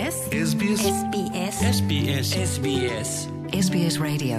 SBS Radio।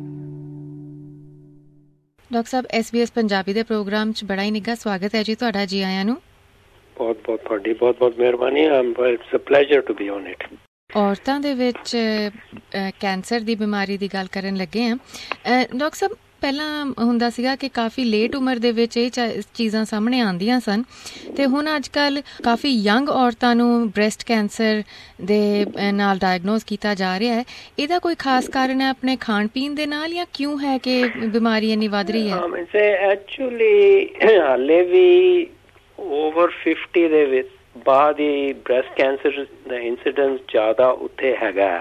Doctor ਸਾਹਿਬ SBS Punjabi ਦੇ program 'ਚ ਬੜਾ ਹੀ ਨਿੱਘਾ ਸਵਾਗਤ ਹੈ ਜੀ ਤੁਹਾਡਾ। ਜੀ ਆਇਆਂ ਨੂੰ। ਬਹੁਤ ਤੁਹਾਡੀ ਬਹੁਤ ਮਿਹਰਬਾਨੀ। It's a pleasure to be on it. ਔਰਤਾਂ ਦੇ ਵਿੱਚ ਕੈਂਸਰ ਦੀ ਬਿਮਾਰੀ ਦੀ ਗੱਲ ਕਰਨ ਲੱਗੇ ਹਾਂ। ਡਾਕਟਰ ਸਾਹਿਬ ਪਹਿਲਾਂ ਹੁੰਦਾ ਸੀਗਾ ਕਿ ਕਾਫੀ ਲੇਟ ਉਮਰ ਦੇ ਵਿੱਚ ਇਹ ਚੀਜ਼ਾਂ ਸਾਹਮਣੇ ਆਉਂਦੀਆਂ ਸਨ, ਅਤੇ ਹੁਣ ਅੱਜ ਕੱਲ੍ਹ ਕਾਫੀ ਯੰਗ ਔਰਤਾਂ ਨੂੰ ਬ੍ਰੈਸਟ ਕੈਂਸਰ ਦੇ ਨਾਲ ਡਾਇਗਨੋਜ਼ ਕੀਤਾ ਜਾ ਰਿਹਾ ਹੈ। ਇਹਦਾ ਕੋਈ ਖਾਸ ਕਾਰਨ ਹੈ ਆਪਣੇ ਖਾਣ ਪੀਣ ਦੇ ਨਾਲ, ਜਾਂ ਕਿਉਂ ਹੈ ਕਿ ਬਿਮਾਰੀ ਇੰਨੀ ਵੱਧ ਰਹੀ ਹੈ? ਐਕਚੁਅਲੀ ਹਾਲੇ ਵੀ ਓਵਰ 50 ਦੇ ਵਿੱਚ ਬਾਅਦ ਹੀ ਬ੍ਰੈਸਟ ਕੈਂਸਰ ਦਾ ਇੰਸੀਡੈਂਸ ਜ਼ਿਆਦਾ ਉੱਥੇ ਹੈਗਾ।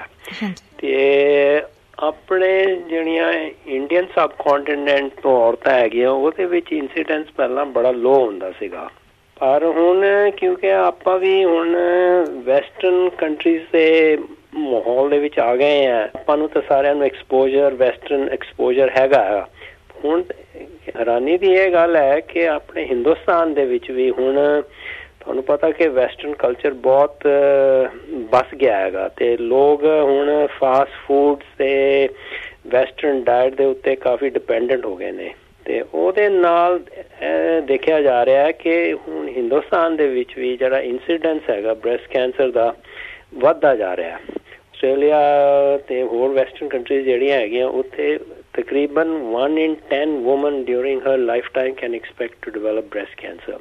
ਤੇ ਆਪਣੇ ਜਿਹੜੀਆਂ ਇੰਡੀਅਨ ਸਬ ਕੰਟੀਨੈਂਟ ਤੋਂ ਔਰਤਾਂ ਹੈਗੀਆਂ ਉਹਦੇ ਵਿੱਚ ਇੰਸੀਡੈਂਸ ਪਹਿਲਾਂ ਬੜਾ ਲੋ ਹੁੰਦਾ ਸੀਗਾ, ਪਰ ਹੁਣ ਕਿਉਂਕਿ ਆਪਾਂ ਵੀ ਹੁਣ ਵੈਸਟਰਨ ਕੰਟਰੀਜ਼ ਦੇ ਮਾਹੌਲ ਦੇ ਵਿੱਚ ਆ ਗਏ ਆ, ਆਪਾਂ ਨੂੰ ਤਾਂ ਸਾਰਿਆਂ ਨੂੰ ਵੈਸਟਰਨ ਐਕਸਪੋਜਰ ਹੈਗਾ। ਹੁਣ ਹੈਰਾਨੀ ਦੀ ਇਹ ਗੱਲ ਹੈ ਕਿ ਆਪਣੇ ਹਿੰਦੁਸਤਾਨ ਦੇ ਵਿੱਚ ਵੀ ਹੁਣ ਤੁਹਾਨੂੰ ਪਤਾ ਕਿ ਵੈਸਟਰਨ ਕਲਚਰ ਬਹੁਤ ਵੱਸ ਗਿਆ ਹੈਗਾ, ਤੇ ਲੋਕ ਹੁਣ ਫਾਸਟ ਫੂਡ ਤੇ ਵੈਸਟਰਨ ਡਾਇਟ ਦੇ ਉੱਤੇ ਕਾਫੀ ਡਿਪੈਂਡੈਂਟ ਹੋ ਗਏ ਨੇ, ਤੇ ਉਹਦੇ ਨਾਲ ਦੇਖਿਆ ਜਾ ਰਿਹਾ ਹੈ ਕਿ ਹੁਣ ਹਿੰਦੁਸਤਾਨ ਦੇ ਵਿੱਚ ਵੀ ਜਿਹੜਾ ਇੰਸੀਡੈਂਸ ਹੈਗਾ ਬ੍ਰੈਸਟ ਕੈਂਸਰ ਦਾ ਵੱਧਦਾ ਜਾ ਰਿਹਾ। ਆਸਟ੍ਰੇਲੀਆ ਤੇ ਹੋਰ ਵੈਸਟਰਨ ਕੰਟਰੀਜ਼ ਜਿਹੜੀਆਂ ਹੈਗੀਆਂ ਉੱਥੇ ਤਕਰੀਬਨ 1 in 10 women during her lifetime can expect to develop breast cancer।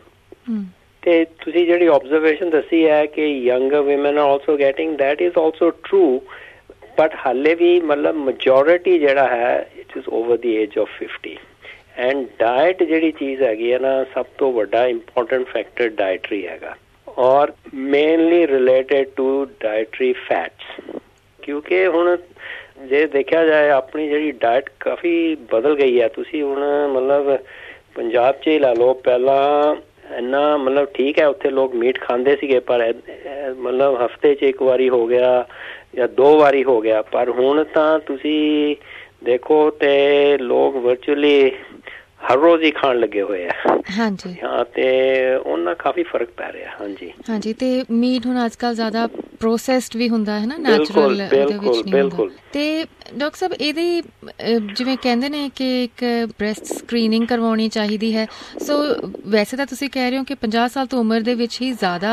ਤੇ ਤੁਸੀਂ ਜਿਹੜੀ ਆਬਜ਼ਰਵੇਸ਼ਨ ਦੱਸੀ ਹੈ ਕਿ younger women are also getting, that is also true, but ਹਾਲੇ ਵੀ ਮਤਲਬ ਮੈਜੋਰਿਟੀ ਜਿਹੜਾ ਹੈ it is over the age of 50। And diet ਜਿਹੜੀ ਚੀਜ਼ ਹੈਗੀ ਹੈ ਨਾ, ਸਭ ਤੋਂ ਵੱਡਾ ਇੰਪੋਰਟੈਂਟ ਫੈਕਟਰ ਡਾਇਟਰੀ ਹੈਗਾ, ਔਰ mainly related to dietary fats. ਕਿਉਂਕਿ ਹੁਣ ਜੇ ਦੇਖਿਆ ਜਾਏ ਆਪਣੀ ਜਿਹੜੀ ਡਾਇਟ ਕਾਫੀ ਬਦਲ ਗਈ ਹੈ। ਤੁਸੀਂ ਹੁਣ ਮਤਲਬ ਪੰਜਾਬ 'ਚ ਹੀ ਲਾ ਲਓ, ਪਹਿਲਾਂ ਇੰਨਾ ਮਤਲਬ ਠੀਕ ਹੈ ਉੱਥੇ ਲੋਕ ਮੀਟ ਖਾਂਦੇ ਸੀਗੇ, ਪਰ ਮਤਲਬ ਹਫ਼ਤੇ 'ਚ ਇੱਕ ਵਾਰੀ ਹੋ ਗਿਆ ਜਾਂ 2 ਵਾਰੀ ਹੋ ਗਿਆ, ਪਰ ਹੁਣ ਤਾਂ ਤੁਸੀਂ ਦੇਖੋ ਤੇ ਲੋਕ ਵਰਚੁਅਲੀ ਹਰ ਰੋਜ਼ ਹੀ ਖਾਣ ਲੱਗੇ ਹੋਏ ਆ। ਹਾਂਜੀ ਹਾਂ, ਤੇ ਉਹਨਾਂ ਕਾਫੀ ਫਰਕ ਪੈ ਰਿਹਾ। ਹਾਂਜੀ, ਤੇ ਮੀਟ ਹੁਣ ਅੱਜ ਕੱਲ੍ਹ ਜ਼ਿਆਦਾ ਪ੍ਰੋਸੈਸਡ ਵੀ ਹੁੰਦਾ ਹੈ ਨਾ, ਨੈਚੁਰਲ ਬਿਲਕੁਲ। ਤੇ ਡਾਕਟਰ ਸਾਹਿਬ ਇਹਦੀ ਜਿਵੇਂ ਕਹਿੰਦੇ ਨੇ ਕਿ ਇੱਕ ਬ੍ਰੈਸਟ ਸਕਰੀਨਿੰਗ ਕਰਵਾਉਣੀ ਚਾਹੀਦੀ ਹੈ, ਸੋ ਵੈਸੇ ਤਾਂ ਤੁਸੀਂ ਕਹਿ ਰਹੇ ਹੋ ਕਿ 50 ਸਾਲ ਤੋਂ ਉਮਰ ਦੇ ਵਿੱਚ ਹੀ ਜ਼ਿਆਦਾ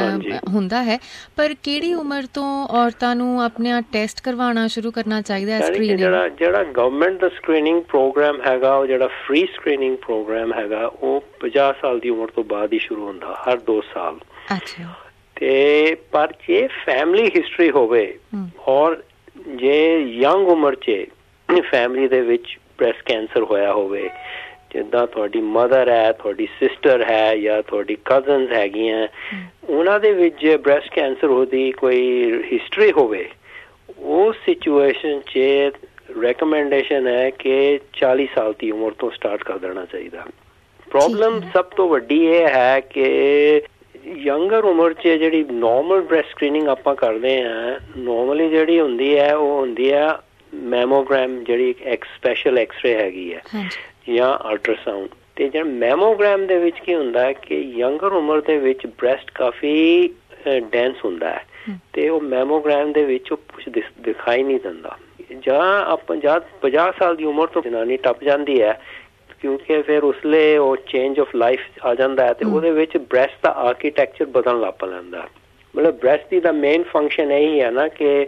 ਹੁੰਦਾ ਹੈ, ਪਰ ਕਿਹੜੀ ਉਮਰ ਤੋਂ ਔਰਤਾਂ ਨੂੰ ਆਪਣਾ ਟੈਸਟ ਕਰਵਾਉਣਾ ਸ਼ੁਰੂ ਕਰਨਾ ਚਾਹੀਦਾ ਹੈ? ਸਕਰੀਨਿੰਗ ਜਿਹੜਾ ਗਵਰਨਮੈਂਟ ਦਾ ਸਕਰੀਨਿੰਗ ਪ੍ਰੋਗਰਾਮ ਹੈਗਾ, ਉਹ ਜਿਹੜਾ ਫ੍ਰੀ ਸਕਰੀਨਿੰਗ ਪ੍ਰੋਗਰਾਮ ਹੈਗਾ, ਉਹ 50 ਸਾਲ ਦੀ ਉਮਰ ਤੋਂ ਬਾਅਦ ਹੀ ਸ਼ੁਰੂ ਹੁੰਦਾ, ਹਰ 2 ਸਾਲ। ਅੱਛਾ। ਤੇ ਪਰ ਜੇ ਫੈਮਿਲੀ ਹਿਸਟਰੀ ਹੋਵੇ ਔਰ ਜੇ ਯੰਗ ਉਮਰ 'ਚ ਫੈਮਿਲੀ ਦੇ ਵਿੱਚ ਬ੍ਰੈਸਟ ਕੈਂਸਰ ਹੋਇਆ ਹੋਵੇ, ਜਿੱਦਾਂ ਤੁਹਾਡੀ ਮਦਰ ਹੈ, ਤੁਹਾਡੀ ਸਿਸਟਰ ਹੈ, ਜਾਂ ਤੁਹਾਡੀ ਕਜ਼ਨਸ ਹੈਗੀਆਂ, ਉਹਨਾਂ ਦੇ ਵਿੱਚ ਜੇ ਬ੍ਰੈਸਟ ਕੈਂਸਰ ਉਹਦੀ ਕੋਈ ਹਿਸਟਰੀ ਹੋਵੇ, ਉਸ ਸਿਚੁਏਸ਼ਨ 'ਚ ਰੈਕਮੈਂਡੇਸ਼ਨ ਹੈ ਕਿ 40 ਸਾਲ ਦੀ ਉਮਰ ਤੋਂ ਸਟਾਰਟ ਕਰ ਦੇਣਾ ਚਾਹੀਦਾ। ਪ੍ਰੋਬਲਮ ਸਭ ਤੋਂ ਵੱਡੀ ਇਹ ਹੈ ਕਿ ਯੰਗਰ ਉਮਰ 'ਚ ਜਿਹੜੀ ਨੋਰਮਲ ਬ੍ਰੈਸਟ ਸਕਰੀਨਿੰਗ ਆਪਾਂ ਕਰਦੇ ਹਾਂ, ਨੋਰਮਲੀ ਜਿਹੜੀ ਹੁੰਦੀ ਹੈ ਉਹ ਹੁੰਦੀ ਹੈ ਮੈਮੋਗ੍ਰਾਮ, ਜਿਹੜੀ ਇੱਕ ਸਪੈਸ਼ਲ ਐਕਸਰੇ ਹੈਗੀ ਹੈ, ਜਾਂ ਅਲਟਰਾਸਾਊਂਡ। ਤੇ ਜਿਹੜਾ ਮੈਮੋਗ੍ਰਾਮ ਦੇ ਵਿੱਚ ਕੀ ਹੁੰਦਾ ਹੈ ਕਿ ਯੰਗਰ ਉਮਰ ਦੇ ਵਿੱਚ ਬ੍ਰੈਸਟ ਕਾਫੀ ਡੈਂਸ ਹੁੰਦਾ ਹੈ, ਤੇ ਉਹ ਮੈਮੋਗ੍ਰਾਮ ਦੇ ਵਿੱਚ ਉਹ ਕੁਛ ਦਿਖਾਈ ਨਹੀਂ ਦਿੰਦਾ। ਜਾਂ ਆਪਾਂ ਜਦ 50 ਸਾਲ ਦੀ ਉਮਰ ਤੋਂ ਜਨਾਨੀ ਟੱਪ ਜਾਂਦੀ ਹੈ, ਕਿਉਂਕਿ ਫਿਰ ਉਸਲੇ ਉਹ ਚੇਂਜ ਆਫ ਲਾਈਫ ਆ ਜਾਂਦਾ ਹੈ, ਤੇ ਉਹਦੇ ਵਿੱਚ ਬ੍ਰੈਸਟ ਦਾ ਆਰਕੀਟੈਕਚਰ ਬਦਲਣ ਲੱਗ ਪੈਂਦਾ। ਮਤਲਬ ਬ੍ਰੈਸਟ ਦੀ ਦਾ ਮੇਨ ਫੰਕਸ਼ਨ ਇਹੀ ਹੈ ਨਾ ਕਿ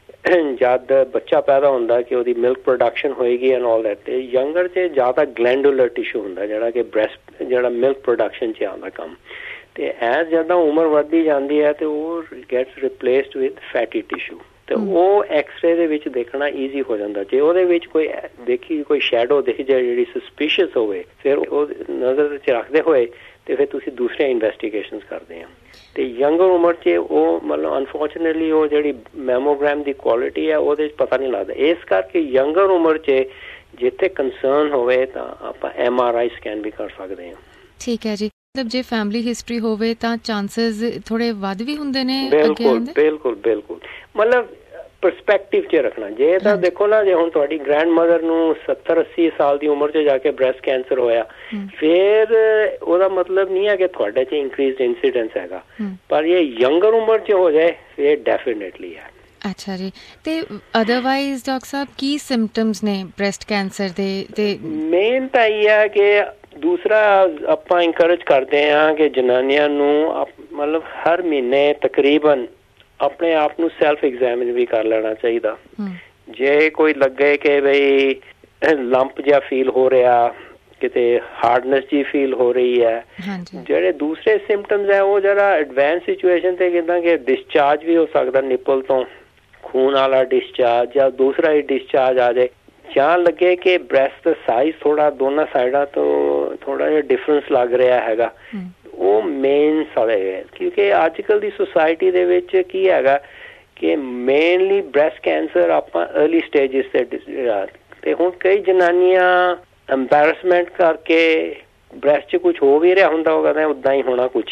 ਜਦ ਬੱਚਾ ਪੈਦਾ ਹੁੰਦਾ ਕਿ ਉਹਦੀ ਮਿਲਕ ਪ੍ਰੋਡਕਸ਼ਨ ਹੋਏਗੀ ਐਂਡ ਆਲ ਦੈਟ। ਤੇ ਯੰਗਰ 'ਚ ਜ਼ਿਆਦਾ ਗਲੈਂਡੂਲਰ ਟਿਸ਼ੂ ਹੁੰਦਾ ਜਿਹੜਾ ਕਿ ਬ੍ਰੈਸਟ ਜਿਹੜਾ ਮਿਲਕ ਪ੍ਰੋਡਕਸ਼ਨ 'ਚ ਆਉਂਦਾ ਕੰਮ, ਤੇ ਐਜ਼ ਜਦੋਂ ਉਮਰ ਵੱਧਦੀ ਜਾਂਦੀ ਹੈ ਤੇ ਉਹ gets replaced with fatty tissue, ਤੇ ਉਹ ਐਕਸਰੇ ਦੇ ਵਿੱਚ ਦੇਖਣਾ ਈਜ਼ੀ ਹੋ ਜਾਂਦਾ। ਜੇ ਉਹਦੇ ਵਿੱਚ ਕੋਈ ਸ਼ੈਡੋ ਦਿਖ ਜਾਏ ਜਿਹੜੀ ਸਸਪੀਸ਼ੀਅਸ ਹੋਵੇ, ਫਿਰ ਉਹ ਨਜ਼ਰ 'ਚ ਰੱਖਦੇ ਹੋਏ ਤੇ ਫਿਰ ਤੁਸੀਂ ਦੂਸਰੀਆਂ ਇਨਵੈਸਟੀਗੇਸ਼ਨਸ ਕਰਦੇ ਆ। ਤੇ ਯੰਗਰ ਉਮਰ 'ਚ ਉਹ ਮਤਲਬ ਅਨਫੋਰਚੂਨੇਟਲੀ ਉਹ ਜਿਹੜੀ ਮੈਮੋਗ੍ਰਾਮ ਦੀ ਕੁਆਲਿਟੀ ਹੈ ਉਹਦੇ 'ਚ ਪਤਾ ਨਹੀਂ ਲੱਗਦਾ। ਇਸ ਕਰਕੇ ਯੰਗਰ ਉਮਰ 'ਚ ਜਿੱਥੇ ਕੰਸਰਨ ਹੋਵੇ ਤਾਂ ਆਪਾਂ MRI ਸਕੈਨ ਵੀ ਕਰ ਸਕਦੇ ਹਾਂ। ਠੀਕ ਹੈ ਜੀ। ਮਤਲਬ ਜੇ ਫੈਮਿਲੀ ਹਿਸਟਰੀ ਹੋਵੇ ਤਾਂ ਚਾਂਸਸ ਥੋੜੇ ਵੱਧ ਵੀ ਹੁੰਦੇ ਨੇ? ਬਿਲਕੁਲ। ਮਤਲਬ ਪਰਸਪੈਕਟਿਵ 'ਚ ਰੱਖਣਾ। ਜੇ ਤਾਂ ਦੇਖੋ ਨਾ, ਜੇ ਹੁਣ ਤੁਹਾਡੀ ਗ੍ਰੈਂਡ ਮਦਰ ਨੂੰ 70-80 ਸਾਲ ਦੀ ਉਮਰ 'ਚ ਜਾ ਕੇ ਬ੍ਰੈਸਟ ਕੈਂਸਰ ਹੋਇਆ, ਫਿਰ ਉਹਦਾ ਮਤਲਬ ਨਹੀਂ ਹੈ ਕਿ ਤੁਹਾਡੇ 'ਚ ਇੰਕਰੀਜ਼ਡ ਇੰਸੀਡੈਂਸ ਹੈਗਾ, ਪਰ ਇਹ ਯੰਗਰ ਉਮਰ 'ਚ ਹੋ ਜਾਏ ਇਹ ਡੈਫੀਨੇਟਲੀ ਹੈ। ਅੱਛਾ ਜੀ, ਤੇ ਅਦਰਵਾਈਜ਼ ਡਾਕਟਰ ਸਾਹਿਬ ਕੀ ਸਿੰਪਟਮਸ ਨੇ ਬ੍ਰੈਸਟ ਕੈਂਸਰ ਦੇ? ਤੇ ਮੇਨ ਤਾਂ ਇਹ ਹੈ ਕਿ ਦੂਸਰਾ ਆਪਾਂ ਇਨਕਰੇਜ ਕਰਦੇ ਹਾਂ ਕਿ ਜਨਾਨੀਆਂ ਨੂੰ ਮਤਲਬ ਹਰ ਮਹੀਨੇ ਤਕਰੀਬਨ ਆਪਣੇ ਆਪ ਨੂੰ ਸੈਲਫ ਐਗਜ਼ਾਮਿਨ ਵੀ ਕਰ ਲੈਣਾ ਚਾਹੀਦਾ। ਜੇ ਕੋਈ ਲੱਗੇ ਕਿ ਬਈ ਲੰਪ ਜਿਹਾ ਫੀਲ ਹੋ ਰਿਹਾ, ਕਿਤੇ ਹਾਰਡਨੈਸ ਜੀ ਫੀਲ ਹੋ ਰਹੀ ਹੈ, ਜਿਹੜੇ ਦੂਸਰੇ ਸਿੰਪਟਮਸ ਹੈ ਉਹ ਜਰਾ ਐਡਵਾਂਸ ਸਿਚੁਏਸ਼ਨ ਤੇ ਕਿੱਦਾਂ ਕਿ ਡਿਸਚਾਰਜ ਵੀ ਹੋ ਸਕਦਾ ਨਿਪਲ ਤੋਂ, ਖੂਨ ਵਾਲਾ ਡਿਸਚਾਰਜ ਜਾਂ ਦੂਸਰਾ ਹੀ ਡਿਸਚਾਰਜ ਆ ਜਾਏ, ਜਾਂ ਲੱਗੇ ਕਿ ਬ੍ਰੈਸਟ ਦਾ ਸਾਈਜ਼ ਥੋੜਾ ਦੋਨਾਂ ਸਾਈਡਾਂ ਤੋਂ ਥੋੜਾ ਜਿਹਾ ਡਿਫਰੈਂਸ ਲੱਗ ਰਿਹਾ ਹੈਗਾ, ਉਹ ਮੇਨ ਸਵਾਲ ਹੈ। ਕਿਉਂਕਿ ਅੱਜ ਕੱਲ੍ਹ ਦੀ ਸੁਸਾਇਟੀ ਦੇ ਵਿੱਚ ਕੀ ਹੈਗਾ ਕਿ ਮੇਨਲੀ ਬ੍ਰੈਸਟ ਕੈਂਸਰ ਆਪਾਂ ਅਰਲੀ ਸਟੇਜਿਸ ਤੇ ਹੁਣ ਕਈ ਜਨਾਨੀਆਂ ਐਮਬੈਰਸਮੈਂਟ ਕਰਕੇ ਬ੍ਰੈਸਟ 'ਚ ਕੁਛ ਹੋ ਵੀ ਰਿਹਾ ਹੁੰਦਾ, ਉਹ ਕਹਿੰਦੇ ਉੱਦਾਂ ਹੀ ਹੋਣਾ ਕੁਛ,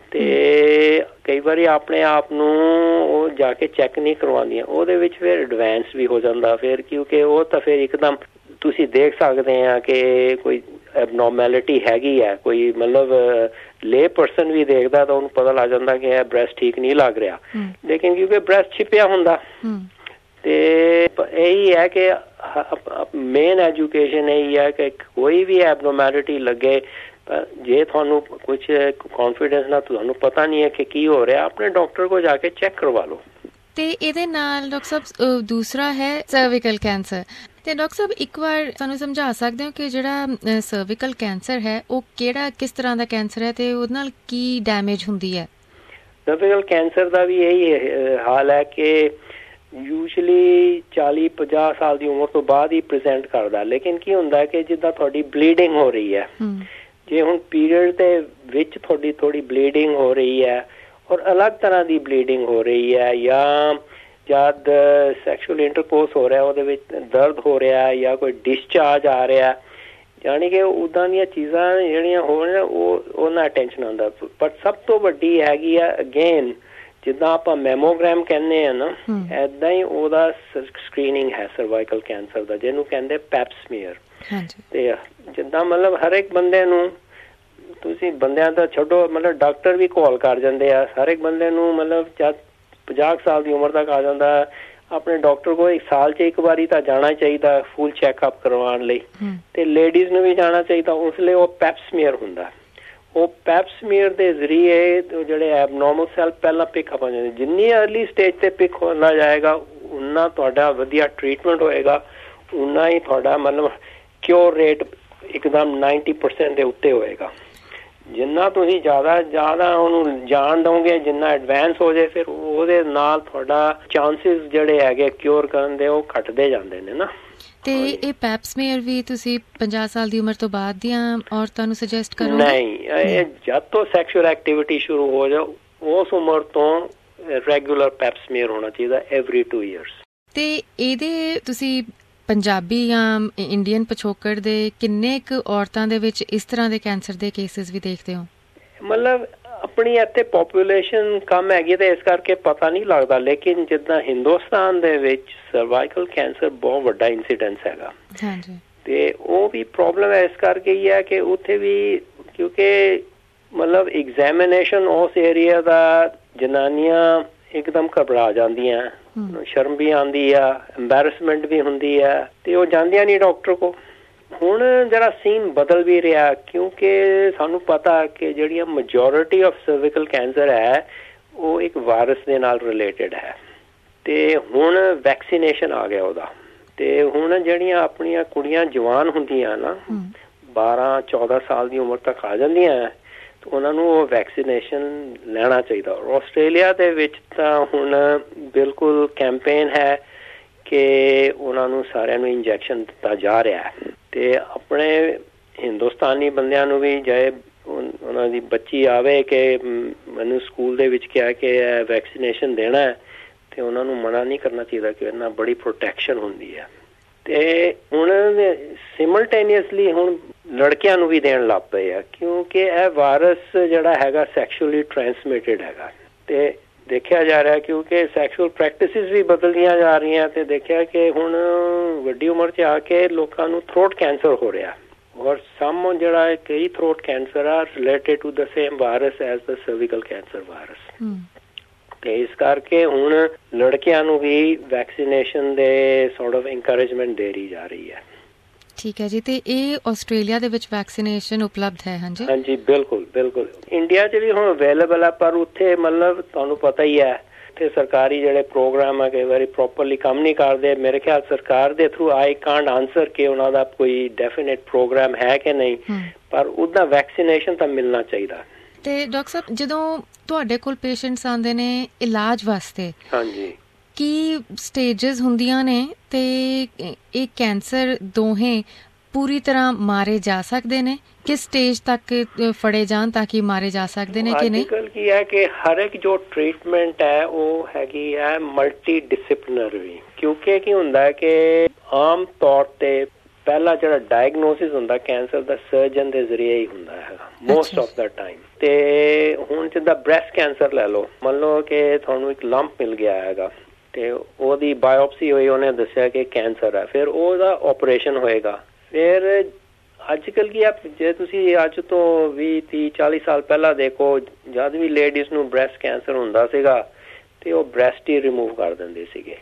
ਤੇ ਕਈ ਵਾਰੀ ਆਪਣੇ ਆਪ ਨੂੰ ਉਹ ਜਾ ਕੇ ਚੈੱਕ ਨਹੀਂ ਕਰਵਾਉਂਦੀਆਂ, ਉਹਦੇ ਵਿੱਚ ਫਿਰ ਐਡਵਾਂਸ ਵੀ ਹੋ ਜਾਂਦਾ ਫਿਰ, ਕਿਉਂਕਿ ਉਹ ਤਾਂ ਫਿਰ ਇੱਕਦਮ ਤੁਸੀਂ ਦੇਖ ਸਕਦੇ ਆ ਕਿ ਕੋਈ ਐਬਨੋਰਮੈਲਿਟੀ ਹੈਗੀ ਹੈ, ਕੋਈ ਮਤਲਬ ਲੇ ਪਰਸਨ ਵੀ ਦੇਖਦਾ ਤਾਂ ਉਹਨੂੰ ਪਤਾ ਲੱਗ ਜਾਂਦਾ ਕਿ ਇਹ ਬ੍ਰੈਸਟ ਠੀਕ ਨਹੀਂ ਲੱਗ ਰਿਹਾ, ਲੇਕਿਨ ਕਿਉਂਕਿ ਬ੍ਰੈਸਟ ਛਿਪਿਆ ਹੁੰਦਾ। ਤੇ ਇਹੀ ਹੈ ਕਿ ਮੇਨ ਐਜੂਕੇਸ਼ਨ ਇਹੀ ਹੈ ਕਿ ਕੋਈ ਵੀ ਐਬਨੋਰਮੈਲਿਟੀ ਲੱਗੇ, ਜੇ ਤੁਹਾਨੂੰ ਕੁਛ ਕੌਨਫੀਡੈਂਸ ਨਾਲ ਤੁਹਾਨੂੰ ਪਤਾ ਨਹੀਂ ਹੈ ਕਿ ਕੀ ਹੋ ਰਿਹਾ, ਆਪਣੇ ਡਾਕਟਰ ਕੋਲ ਜਾ ਕੇ ਚੈੱਕ ਕਰਵਾ ਲਓ। ਤੇ ਇਹਦੇ ਨਾਲ ਡਾਕਟਰ ਸਾਹਿਬ ਦੂਸਰਾ ਹੈ ਸਰਵਿਕਲ ਕੈਂਸਰ। ਤੇ ਡਾਕਟਰ ਸਾਹਿਬ ਇੱਕ ਵਾਰ ਸਾਨੂੰ ਸਮਝਾ ਸਕਦੇ ਹੋ ਕਿ ਜਿਹੜਾ ਸਰਵਿਕਲ ਕੈਂਸਰ ਹੈ ਉਹ ਕਿਸ ਤਰ੍ਹਾਂ ਦਾ ਕੈਂਸਰ ਹੈ ਤੇ ਉਹਦੇ ਨਾਲ ਕੀ ਡੈਮੇਜ ਹੁੰਦੀ ਹੈ? ਸਰਵਿਕਲ ਕੈਂਸਰ ਦਾ ਵੀ ਇਹੀ ਹਾਲ ਹੈ ਕਿ ਯੂਜਲੀ 40-50 ਸਾਲ ਦੀ ਉਮਰ ਤੋਂ ਬਾਅਦ ਹੀ ਪ੍ਰੈਜ਼ੈਂਟ ਕਰਦਾ, ਲੇਕਿਨ ਕੀ ਹੁੰਦਾ ਕਿ ਜਿੱਦਾਂ ਤੁਹਾਡੀ ਬਲੀਡਿੰਗ ਹੋ ਰਹੀ ਹੈ, ਜੇ ਹੁਣ ਪੀਰੀਅਡ ਦੇ ਵਿੱਚ ਤੁਹਾਡੀ ਥੋੜੀ ਬਲੀਡਿੰਗ ਹੋ ਰਹੀ ਹੈ ਔਰ ਅਲੱਗ ਤਰ੍ਹਾਂ ਦੀ ਬਲੀਡਿੰਗ ਹੋ ਰਹੀ ਹੈ, ਜਾਂ ਜਦ ਸੈਕਸ਼ੂਅਲ ਇੰਟਰਕੋਰਸ ਹੋ ਰਿਹਾ ਉਹਦੇ ਵਿੱਚ ਦਰਦ ਹੋ ਰਿਹਾ ਜਾਂ ਕੋਈ ਡਿਸਚਾਰਜ ਆ ਰਿਹਾ, ਯਾਨੀ ਕਿ ਉੱਦਾਂ ਦੀਆਂ ਚੀਜ਼ਾਂ ਜਿਹੜੀਆਂ ਹੋ ਰਹੀਆਂ ਉਹ ਨਾ ਅਟੈਂਸ਼ਨ ਆਉਂਦਾ। ਪਰ ਸਭ ਤੋਂ ਵੱਡੀ ਹੈਗੀ ਆ ਅਗੇਨ, ਜਿੱਦਾਂ ਆਪਾਂ ਮੈਮੋਗ੍ਰਾਮ ਕਹਿੰਦੇ ਆ ਨਾ, ਏਦਾਂ ਹੀ ਉਹਦਾ ਸਕਰੀਨਿੰਗ ਹੈ ਸਰਵਾਈਕਲ ਕੈਂਸਰ ਦਾ, ਜਿਹਨੂੰ ਕਹਿੰਦੇ ਪੈਪ ਸਮੀਅਰ। ਤੇ ਜਿੱਦਾਂ ਮਤਲਬ ਹਰ ਇੱਕ ਬੰਦੇ ਨੂੰ, ਤੁਸੀਂ ਬੰਦਿਆਂ ਦਾ ਛੱਡੋ, ਮਤਲਬ ਡਾਕਟਰ ਵੀ ਕਾਲ ਕਰ ਜਾਂਦੇ ਆ ਹਰ ਇੱਕ ਬੰਦੇ ਨੂੰ, ਮਤਲਬ ਜਦ 50 ਸਾਲ ਦੀ ਉਮਰ ਤੱਕ ਆ ਜਾਂਦਾ, ਆਪਣੇ ਡਾਕਟਰ ਕੋਲ ਇੱਕ ਸਾਲ 'ਚ ਇੱਕ ਵਾਰੀ ਤਾਂ ਜਾਣਾ ਚਾਹੀਦਾ ਫੁੱਲ ਚੈੱਕਅਪ ਕਰਵਾਉਣ ਲਈ, ਤੇ ਲੇਡੀਜ਼ ਨੂੰ ਵੀ ਜਾਣਾ ਚਾਹੀਦਾ। ਉਸ ਲਈ ਉਹ ਪੈਪ ਸਮੀਅਰ ਹੁੰਦਾ, ਉਹ ਪੈਪ ਸਮੀਅਰ ਦੇ ਜ਼ਰੀਏ ਜਿਹੜੇ ਐਬਨੋਰਮਲ ਸੈੱਲ ਪਹਿਲਾਂ ਪਿਕਅਪ ਹੋ ਜਾਂਦੇ, ਜਿੰਨੀ ਅਰਲੀ ਸਟੇਜ ਤੇ ਪਿਕ ਹੁੰਦਾ ਜਾਏਗਾ ਉਨਾ ਤੁਹਾਡਾ ਵਧੀਆ ਟ੍ਰੀਟਮੈਂਟ ਹੋਏਗਾ, ਉਨਾ ਹੀ ਤੁਹਾਡਾ ਮਤਲਬ ਕਿਉਰ ਰੇਟ ਇੱਕਦਮ 90% ਦੇ ਉੱਤੇ ਹੋਏਗਾ। ਜਿੰਨਾ ਤੁਸੀਂ ਜ਼ਿਆਦਾ ਉਹਨੂੰ ਜਾਣ ਦਓਗੇ, ਜਿੰਨਾ ਐਡਵਾਂਸ ਹੋ ਜਾਏ, ਫਿਰ ਉਹਦੇ ਨਾਲ ਤੁਹਾਡਾ ਚਾਂਸਿਸ ਜਿਹੜੇ ਹੈਗੇ ਕਿਉਰ ਕਰਨ ਦੇ ਉਹ ਘਟਦੇ ਜਾਂਦੇ ਨੇ ਨਾ। ਤੇ ਇਹ ਪੈਪ ਸਮੀਅਰ ਵੀ ਤੁਸੀਂ 50 ਸਾਲ ਦੀ ਉਮਰ ਤੋਂ ਬਾਅਦ ਦੀਆਂ ਔਰਤਾਂ ਨੂੰ ਸੁਜੈਸਟ ਕਰੋਗੇ? ਨਹੀਂ, ਇਹ ਜਦ ਤੋਂ ਸੈਕਸ਼ੂਅਲ ਐਕਟੀਵਿਟੀ ਸ਼ੁਰੂ ਹੋ ਜਾ ਉਸ ਉਮਰ ਤੋਂ ਰੈਗੂਲਰ ਪੈਪ ਸਮੀਅਰ ਹੋਣਾ ਚਾਹੀਦਾ ਐਵਰੀ 2 ਇਅਰਸ। ਤੇ ਇਹਦੇ ਤੁਸੀਂ ਪੰਜਾਬੀ ਜਾਂ ਇੰਡੀਅਨ ਪਿਛੋਕੜ ਦੇ ਕਿੰਨੇ ਕੁ ਔਰਤਾਂ ਦੇ ਵਿੱਚ ਇਸ ਤਰ੍ਹਾਂ ਦੇ ਕੈਂਸਰ ਦੇ ਕੇਸਿਸ ਵੀ ਦੇਖਦੇ ਹੋ? ਮਤਲਬ ਆਪਣੀ ਇੱਥੇ ਪੋਪੂਲੇਸ਼ਨ ਕਮ ਹੈਗੀ ਤੇ ਇਸ ਕਰਕੇ ਪਤਾ ਨਹੀਂ ਲੱਗਦਾ, ਲੇਕਿਨ ਜਿੱਦਾਂ ਹਿੰਦੁਸਤਾਨ ਦੇ ਵਿੱਚ ਸਰਵਾਈਕਲ ਕੈਂਸਰ ਬਹੁਤ ਵੱਡਾ ਇੰਸੀਡੈਂਸ ਹੈਗਾ, ਤੇ ਉਹ ਵੀ ਪ੍ਰੋਬਲਮ ਇਸ ਕਰਕੇ ਹੀ ਹੈ ਕਿ ਉੱਥੇ ਵੀ ਕਿਉਂਕਿ ਮਤਲਬ ਐਗਜ਼ਾਮੀਨੇਸ਼ਨ ਉਸ ਏਰੀਆ ਦਾ ਜਨਾਨੀਆਂ ਇੱਕਦਮ ਘਬਰਾ ਜਾਂਦੀਆਂ, ਸ਼ਰਮ ਵੀ ਆਉਂਦੀ ਆ, ਐਮਬੈਰਸਮੈਂਟ ਵੀ ਹੁੰਦੀ ਆ, ਤੇ ਉਹ ਜਾਂਦੀਆਂ ਨਹੀਂ ਡਾਕਟਰ ਕੋਲ। ਹੁਣ ਜਿਹੜਾ ਸੀਨ ਬਦਲ ਵੀ ਰਿਹਾ, ਕਿਉਂਕਿ ਸਾਨੂੰ ਪਤਾ ਕਿ ਜਿਹੜੀਆਂ ਮੈਜੋਰਿਟੀ ਆਫ ਸਰਵਿਕਲ ਕੈਂਸਰ ਹੈ ਉਹ ਇੱਕ ਵਾਇਰਸ ਦੇ ਨਾਲ ਰਿਲੇਟਡ ਹੈ, ਤੇ ਹੁਣ ਵੈਕਸੀਨੇਸ਼ਨ ਆ ਗਿਆ ਉਹਦਾ। ਤੇ ਹੁਣ ਜਿਹੜੀਆਂ ਆਪਣੀਆਂ ਕੁੜੀਆਂ ਜਵਾਨ ਹੁੰਦੀਆਂ ਨਾ, 12-14 ਸਾਲ ਦੀ ਉਮਰ ਤੱਕ ਆ ਜਾਂਦੀਆਂ, ਉਹਨਾਂ ਨੂੰ ਉਹ ਵੈਕਸੀਨੇਸ਼ਨ ਲੈਣਾ ਚਾਹੀਦਾ। ਆਸਟ੍ਰੇਲੀਆ ਦੇ ਵਿੱਚ ਤਾਂ ਹੁਣ ਬਿਲਕੁਲ ਕੈਂਪੇਨ ਹੈ ਕਿ ਉਹਨਾਂ ਨੂੰ ਸਾਰਿਆਂ ਨੂੰ ਇੰਜੈਕਸ਼ਨ ਦਿੱਤਾ ਜਾ ਰਿਹਾ ਹੈ, ਤੇ ਆਪਣੇ ਹਿੰਦੁਸਤਾਨੀ ਬੰਦਿਆਂ ਨੂੰ ਵੀ ਜੇ ਉਹਨਾਂ ਦੀ ਬੱਚੀ ਆਵੇ ਕਿ ਮੈਨੂੰ ਸਕੂਲ ਦੇ ਵਿੱਚ ਕਿਹਾ ਕਿ ਵੈਕਸੀਨੇਸ਼ਨ ਦੇਣਾ ਹੈ, ਤੇ ਉਹਨਾਂ ਨੂੰ ਮਨਾ ਨਹੀਂ ਕਰਨਾ ਚਾਹੀਦਾ ਕਿ ਇਹਨਾਂ ਬੜੀ ਪ੍ਰੋਟੈਕਸ਼ਨ ਹੁੰਦੀ ਹੈ। ਤੇ ਹੁਣ ਸਿਮਲਟੇਨੀਅਸਲੀ ਹੁਣ ਲੜਕਿਆਂ ਨੂੰ ਵੀ ਦੇਣ ਲੱਗ ਪਏ ਆ, ਕਿਉਂਕਿ ਇਹ ਵਾਇਰਸ ਜਿਹੜਾ ਹੈਗਾ ਸੈਕਸ਼ੂਅਲੀ ਟ੍ਰਾਂਸਮਿਟਡ ਹੈਗਾ, ਤੇ ਦੇਖਿਆ ਜਾ ਰਿਹਾ, ਕਿਉਂਕਿ ਸੈਕਸ਼ੂਅਲ ਪ੍ਰੈਕਟਿਸਿਸ ਵੀ ਬਦਲਦੀਆਂ ਜਾ ਰਹੀਆਂ ਤੇ ਦੇਖਿਆ ਕਿ ਹੁਣ ਵੱਡੀ ਉਮਰ 'ਚ ਆ ਕੇ ਲੋਕਾਂ ਨੂੰ ਥਰੋਟ ਕੈਂਸਰ ਹੋ ਰਿਹਾ, ਔਰ ਸਮ ਜਿਹੜਾ ਕਈ throat cancer are related to the same virus as the cervical cancer virus. ਤੇ ਇਸ ਕਰਕੇ ਹੁਣ ਲੜਕਿਆਂ ਨੂੰ ਵੀ ਵੈਕਸੀਨੇਸ਼ਨ ਦੇ ਸੌਰਟ ਆਫ ਇਨਕਰੇਜਮੈਂਟ ਦੇ ਰਹੀ ਜਾ ਰਹੀ ਹੈ। ਠੀਕ ਹੈ ਜੀ, ਤੇ ਇਹ ਆਸਟ੍ਰੇਲੀਆ ਦੇ ਵਿੱਚ ਵੈਕਸੀਨੇਸ਼ਨ ਉਪਲਬਧ ਹੈ? ਹਾਂਜੀ ਹਾਂਜੀ, ਬਿਲਕੁਲ ਬਿਲਕੁਲ। ਇੰਡੀਆ 'ਚ ਵੀ ਹੁਣ ਅਵੇਲੇਬਲ ਹੈ, ਪਰ ਉੱਥੇ ਮਤਲਬ ਤੁਹਾਨੂੰ ਪਤਾ ਹੀ ਹੈ ਤੇ ਸਰਕਾਰੀ ਜਿਹੜੇ ਪ੍ਰੋਗਰਾਮ ਹੈ ਕਈ ਵਾਰੀ ਪ੍ਰੋਪਰਲੀ ਕੰਮ ਨਹੀਂ ਕਰਦੇ। ਮੇਰੇ ਖਿਆਲ ਸਰਕਾਰ ਦੇ ਥਰੂ ਆਈ ਕਾਂਟ ਆਨਸਰ ਕਿ ਉਹਨਾਂ ਦਾ ਕੋਈ ਡੈਫੀਨਿਟ ਪ੍ਰੋਗਰਾਮ ਹੈ ਕਿ ਨਹੀਂ, ਪਰ ਉਹਦਾ ਵੈਕਸੀਨੇਸ਼ਨ ਤਾਂ ਮਿਲਣਾ ਚਾਹੀਦਾ। ਤੇ ਡਾਕਟਰ ਸਾਹਿਬ, ਜਦੋਂ ਤੁਹਾਡੇ ਕੋਲ ਪੇਸ਼ੈਂਟਸ ਆਉਂਦੇ ਨੇ ਇਲਾਜ ਵਾਸਤੇ, ਹਾਂਜੀ, ਕੀ ਸਟੇਜਸ ਹੁੰਦੀਆਂ ਨੇ ਤੇ ਇਹ ਕੈਂਸਰ ਦੋਹੇ ਪੂਰੀ ਤਰ੍ਹਾਂ ਮਾਰੇ ਜਾ ਸਕਦੇ ਨੇ? ਕਿਸ ਸਟੇਜ ਤੱਕ ਫੜੇ ਜਾਣ ਤਾਂ ਕਿ ਮਾਰੇ ਜਾ ਸਕਦੇ ਨੇ ਕਿ ਨਹੀਂ? ਅੱਜਕੱਲ ਕੀ ਹੈ ਕਿ ਹਰ ਇੱਕ ਜੋ ਟ੍ਰੀਟਮੈਂਟ ਹੈ ਉਹ ਹੈਗੀ ਹੈ ਮਲਟੀ ਡਿਸਿਪਲਿਨਰੀ, ਕਿਉਂਕਿ ਕੀ ਹੁੰਦਾ ਹੈ ਕਿ ਆਮ ਤੌਰ ਤੇ ਪਹਿਲਾ ਜਿਹੜਾ ਡਾਇਗਨੋਸਿਸ ਹੁੰਦਾ ਕੈਂਸਰ ਦਾ ਸਰਜਨ ਦੇ ਜ਼ਰੀਏ ਹੀ ਹੁੰਦਾ ਹੈਗਾ ਮੋਸਟ ਆਫ ਦਾ ਟਾਈਮ। ਤੇ ਹੁਣ ਜਿੱਦਾਂ ਬ੍ਰੈਸਟ ਕੈਂਸਰ ਲੈ ਲਓ, ਮੰਨ ਲਓ ਕਿ ਤੁਹਾਨੂੰ ਇੱਕ ਲੰਪ ਮਿਲ ਗਿਆ ਹੈਗਾ ਤੇ ਉਹਦੀ ਬਾਇਓਪਸੀ ਹੋਈ, ਉਹਨੇ ਦੱਸਿਆ ਕਿ ਕੈਂਸਰ ਹੈ, ਫਿਰ ਉਹਦਾ ਆਪਰੇਸ਼ਨ ਹੋਏਗਾ। ਫਿਰ ਅੱਜ ਕੱਲ੍ਹ ਕੀ ਆ, ਜੇ ਤੁਸੀਂ ਅੱਜ ਤੋਂ 20-30-40 ਸਾਲ ਪਹਿਲਾਂ ਦੇਖੋ, ਜਦ ਵੀ ਲੇਡੀਜ਼ ਨੂੰ ਬ੍ਰੈਸਟ ਕੈਂਸਰ ਹੁੰਦਾ ਸੀਗਾ ਤੇ ਉਹ ਬ੍ਰੈਸਟ ਹੀ ਰਿਮੂਵ ਕਰ ਦਿੰਦੇ ਸੀਗੇ।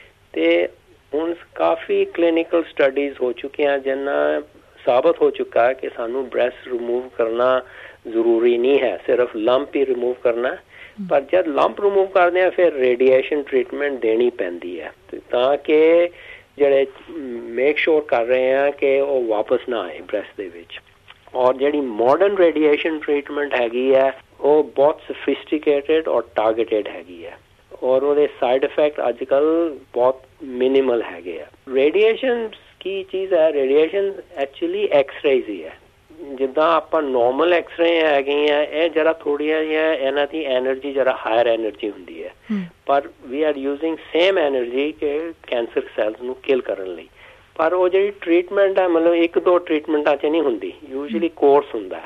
ਤੇ ਹੁਣ ਕਾਫੀ ਕਲੀਨਿਕਲ ਸਟੱਡੀਜ਼ ਹੋ ਚੁੱਕੀਆਂ ਜਿਨ੍ਹਾਂ ਸਾਬਤ ਹੋ ਚੁੱਕਾ ਕਿ ਸਾਨੂੰ ਬ੍ਰੈਸਟ ਰਿਮੂਵ ਕਰਨਾ ਜ਼ਰੂਰੀ ਨਹੀਂ ਹੈ, ਸਿਰਫ ਲੰਪ ਹੀ ਰਿਮੂਵ ਕਰਨਾ। ਪਰ ਜਦ ਲੰਪ ਰਿਮੂਵ ਕਰਦੇ ਆ ਫਿਰ ਰੇਡੀਏਸ਼ਨ ਟ੍ਰੀਟਮੈਂਟ ਦੇਣੀ ਪੈਂਦੀ ਹੈ ਤਾਂ ਕਿ ਜਿਹੜੇ ਮੇਕ ਸ਼ੋਰ ਕਰ ਰਹੇ ਆ ਕਿ ਉਹ ਵਾਪਸ ਨਾ ਆਏ ਬ੍ਰੈਸਟ ਦੇ ਵਿੱਚ। ਔਰ ਜਿਹੜੀ ਮਾਡਰਨ ਰੇਡੀਏਸ਼ਨ ਟ੍ਰੀਟਮੈਂਟ ਹੈਗੀ ਹੈ ਉਹ ਬਹੁਤ ਸਫਿਸਟੀਕੇਟਡ ਔਰ ਟਾਰਗੇਟਡ ਹੈਗੀ ਹੈ, ਔਰ ਉਹਦੇ ਸਾਈਡ ਇਫੈਕਟ ਅੱਜ ਕੱਲ੍ਹ ਬਹੁਤ ਮਿਨੀਮਲ ਹੈਗੇ ਆ। ਰੇਡੀਏਸ਼ਨ ਕੀ ਚੀਜ਼ ਹੈ? ਰੇਡੀਏਸ਼ਨ ਐਕਚੁਅਲੀ ਐਕਸਰੇਜ਼ ਹੀ ਹੈ। ਜਿੱਦਾਂ ਆਪਾਂ ਨੋਰਮਲ ਐਕਸਰੇ ਹੈਗੀਆਂ, ਇਹ ਜਰਾ ਥੋੜ੍ਹੀਆਂ ਜਿਹੀਆਂ ਇਹਨਾਂ ਦੀ ਐਨਰਜੀ ਜਰਾ ਹਾਇਰ ਐਨਰਜੀ ਹੁੰਦੀ ਹੈ, ਪਰ we are using same energy ਕਿ ਕੈਂਸਰ ਸੈਲਸ ਨੂੰ ਕਿਲ ਕਰਨ ਲਈ। ਪਰ ਉਹ ਜਿਹੜੀ ਟ੍ਰੀਟਮੈਂਟ ਹੈ ਮਤਲਬ 1-2 ਟ੍ਰੀਟਮੈਂਟਾਂ 'ਚ ਨਹੀਂ ਹੁੰਦੀ, ਯੂਜਲੀ ਕੋਰਸ ਹੁੰਦਾ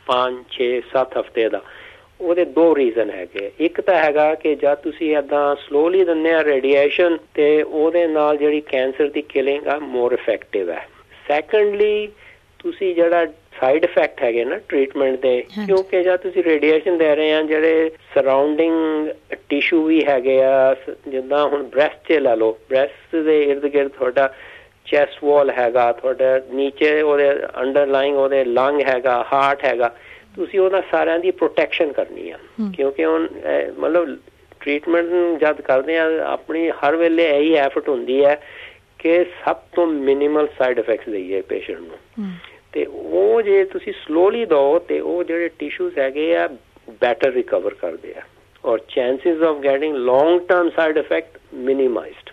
5-6-7 ਹਫ਼ਤੇ ਦਾ। ਉਹਦੇ 2 ਰੀਜ਼ਨ ਹੈਗੇ। ਇੱਕ ਤਾਂ ਹੈਗਾ ਕਿ ਜਦ ਤੁਸੀਂ ਏਦਾਂ ਸਲੋਲੀ ਦਿੰਦੇ ਆ ਰੇਡੀਏਸ਼ਨ ਤੇ ਉਹਦੇ ਨਾਲ ਜਿਹੜੀ ਕੈਂਸਰ ਦੀ ਕਿਲਿੰਗ ਆ ਮੋਰ ਇਫੈਕਟਿਵ ਹੈ। ਸੈਕੰਡਲੀ ਤੁਸੀਂ ਜਿਹੜਾ ਸਾਈਡ ਇਫੈਕਟ ਹੈਗੇ ਨਾ ਟ੍ਰੀਟਮੈਂਟ ਦੇ, ਕਿਉਂਕਿ ਜਦ ਤੁਸੀਂ ਰੇਡੀਏਸ਼ਨ ਦੇ ਰਹੇ ਆ ਜਿਹੜੇ ਸਰਾਊਂਡਿੰਗ ਟਿਸ਼ੂ ਵੀ ਹੈਗੇ ਆ, ਜਿੱਦਾਂ ਹੁਣ ਬ੍ਰੈਸਟ 'ਚ ਲੈ ਲਓ, ਬ੍ਰੈਸਟ ਦੇ ਇਰਦ ਗਿਰਦ ਤੁਹਾਡਾ ਚੈਸਟ ਵਾਲ ਹੈਗਾ, ਤੁਹਾਡਾ ਨੀਚੇ ਉਹਦੇ ਅੰਡਰਲਾਈਂਗ ਉਹਦੇ ਲੰਗ ਹੈਗਾ, ਹਾਰਟ ਹੈਗਾ, ਤੁਸੀਂ ਉਹਨਾਂ ਸਾਰਿਆਂ ਦੀ ਪ੍ਰੋਟੈਕਸ਼ਨ ਕਰਨੀ ਆ। ਕਿਉਂਕਿ ਹੁਣ ਮਤਲਬ ਟ੍ਰੀਟਮੈਂਟ ਜਦ ਕਰਦੇ ਆ ਆਪਣੀ ਹਰ ਵੇਲੇ ਇਹੀ ਐਫਰਟ ਹੁੰਦੀ ਹੈ ਕਿ ਸਭ ਤੋਂ ਮਿਨੀਮਲ ਸਾਈਡ ਇਫੈਕਟਸ ਦੇਈਏ ਪੇਸ਼ੈਂਟ ਨੂੰ। ਤੇ ਉਹ ਜੇ ਤੁਸੀਂ ਸਲੋਲੀ ਦਿਓ ਤੇ ਉਹ ਜਿਹੜੇ ਟਿਸ਼ੂਜ਼ ਹੈਗੇ ਆ ਬੈਟਰ ਰਿਕਵਰ ਕਰਦੇ ਆ ਔਰ chances of getting long term side effect minimized.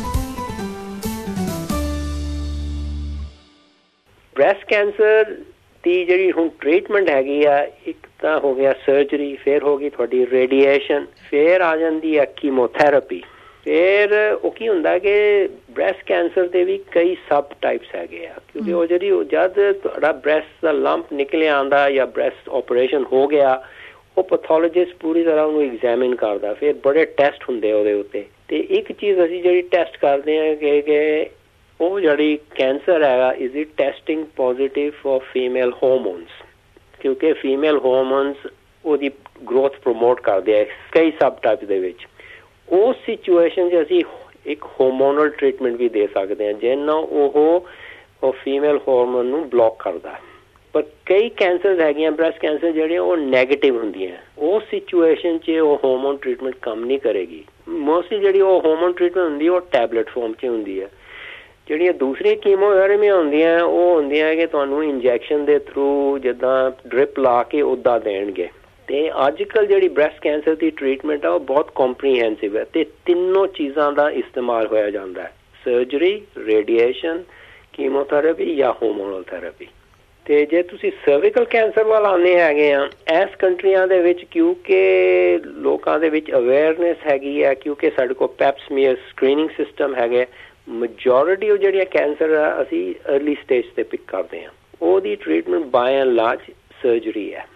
Breast cancer ਦੀ ਜਿਹੜੀ ਹੁਣ ਟ੍ਰੀਟਮੈਂਟ ਹੈਗੀ ਆ, ਇੱਕ ਤਾਂ ਹੋ ਗਿਆ ਸਰਜਰੀ, ਫਿਰ ਹੋ ਗਈ ਤੁਹਾਡੀ ਰੇਡੀਏਸ਼ਨ, ਫਿਰ ਆ ਜਾਂਦੀ ਆ ਕੀਮੋਥੈਰੇਪੀ। ਫਿਰ ਉਹ ਕੀ ਹੁੰਦਾ ਕਿ ਬ੍ਰੈਸਟ ਕੈਂਸਰ ਦੇ ਵੀ ਕਈ ਸਬ ਟਾਈਪਸ ਹੈਗੇ ਆ, ਕਿਉਂਕਿ ਉਹ ਜਿਹੜੀ ਜਦ ਤੁਹਾਡਾ ਬ੍ਰੈਸਟ ਦਾ ਲੰਪ ਨਿਕਲਿਆ ਆਉਂਦਾ ਜਾਂ ਬ੍ਰੈਸਟ ਆਪਰੇਸ਼ਨ ਹੋ ਗਿਆ, ਉਹ ਪੈਥੋਲੋਜਿਸਟ ਪੂਰੀ ਤਰ੍ਹਾਂ ਉਹਨੂੰ ਐਗਜ਼ਾਮਿਨ ਕਰਦਾ, ਫਿਰ ਬੜੇ ਟੈਸਟ ਹੁੰਦੇ ਉਹਦੇ ਉੱਤੇ। ਤੇ ਇੱਕ ਚੀਜ਼ ਅਸੀਂ ਜਿਹੜੀ ਟੈਸਟ ਕਰਦੇ ਹਾਂ ਕਿ ਉਹ ਜਿਹੜੀ ਕੈਂਸਰ ਹੈਗਾ is it testing positive for female hormones, ਕਿਉਂਕਿ ਫੀਮੇਲ ਹਾਰਮੋਨਸ ਉਹਦੀ ਗਰੋਥ ਪ੍ਰਮੋਟ ਕਰਦੇ ਆ ਕਈ ਸਬ ਟਾਈਪ ਦੇ ਵਿੱਚ। ਉਸ ਸਿਚੁਏਸ਼ਨ 'ਚ ਅਸੀਂ ਇੱਕ ਹਾਰਮੋਨਲ ਟ੍ਰੀਟਮੈਂਟ ਵੀ ਦੇ ਸਕਦੇ ਹਾਂ ਜਿਹਨਾਂ ਉਹ ਫੀਮੇਲ ਹਾਰਮੋਨ ਨੂੰ ਬਲੌਕ ਕਰਦਾ। ਪਰ ਕਈ ਕੈਂਸਰ ਹੈਗੀਆਂ ਬ੍ਰੈਸਟ ਕੈਂਸਰ ਜਿਹੜੀਆਂ ਉਹ ਨੈਗੇਟਿਵ ਹੁੰਦੀਆਂ, ਉਸ ਸਿਚੁਏਸ਼ਨ 'ਚ ਉਹ ਹਾਰਮੋਨ ਟ੍ਰੀਟਮੈਂਟ ਕੰਮ ਨਹੀਂ ਕਰੇਗੀ। ਮੋਸਟਲੀ ਜਿਹੜੀ ਉਹ ਹਾਰਮੋਨ ਟ੍ਰੀਟਮੈਂਟ ਹੁੰਦੀ ਉਹ ਟੈਬਲੇਟ ਫਾਰਮ 'ਚ ਹੁੰਦੀ ਹੈ। ਜਿਹੜੀਆਂ ਦੂਸਰੀਆਂ ਕੀਮੋਥੈਰੇਪੀਆਂ ਹੁੰਦੀਆਂ ਉਹ ਹੁੰਦੀਆਂ ਕਿ ਤੁਹਾਨੂੰ ਇੰਜੈਕਸ਼ਨ ਦੇ ਥਰੂ ਜਿੱਦਾਂ ਡ੍ਰਿਪ ਲਾ ਕੇ ਉੱਦਾਂ ਦੇਣਗੇ। ਤੇ ਅੱਜ ਕੱਲ੍ਹ ਜਿਹੜੀ ਬ੍ਰੈਸਟ ਕੈਂਸਰ ਦੀ ਟ੍ਰੀਟਮੈਂਟ ਆ ਉਹ ਬਹੁਤ ਕੰਪਰੀਹੈਂਸਿਵ ਹੈ ਤੇ ਤਿੰਨੋਂ ਚੀਜ਼ਾਂ ਦਾ ਇਸਤੇਮਾਲ ਹੋਇਆ ਜਾਂਦਾ ਹੈ, ਸਰਜਰੀ, ਰੇਡੀਏਸ਼ਨ, ਕੀਮੋਥੈਰੇਪੀ ਜਾਂ ਹਾਰਮੋਨਲ ਥੈਰੇਪੀ। ਤੇ ਜੇ ਤੁਸੀਂ ਸਰਵਿਕਲ ਕੈਂਸਰ ਵੱਲ ਆਉਂਦੇ ਹੈਗੇ ਆ, ਇਸ ਕੰਟਰੀਆਂ ਦੇ ਵਿੱਚ ਕਿਉਂਕਿ ਲੋਕਾਂ ਦੇ ਵਿੱਚ ਅਵੇਅਰਨੈਸ ਹੈਗੀ ਹੈ, ਕਿਉਂਕਿ ਸਾਡੇ ਕੋਲ ਪੈਪਸਮੀਅਰ ਸਕਰੀਨਿੰਗ ਸਿਸਟਮ ਹੈਗੇ, ਮੈਜੋਰਿਟੀ ਉਹ ਜਿਹੜੀਆਂ ਕੈਂਸਰ ਆ ਅਸੀਂ ਅਰਲੀ ਸਟੇਜ ਤੇ ਪਿਕ ਕਰਦੇ ਹਾਂ। ਉਹਦੀ treatment by and large surgery ਹੈ।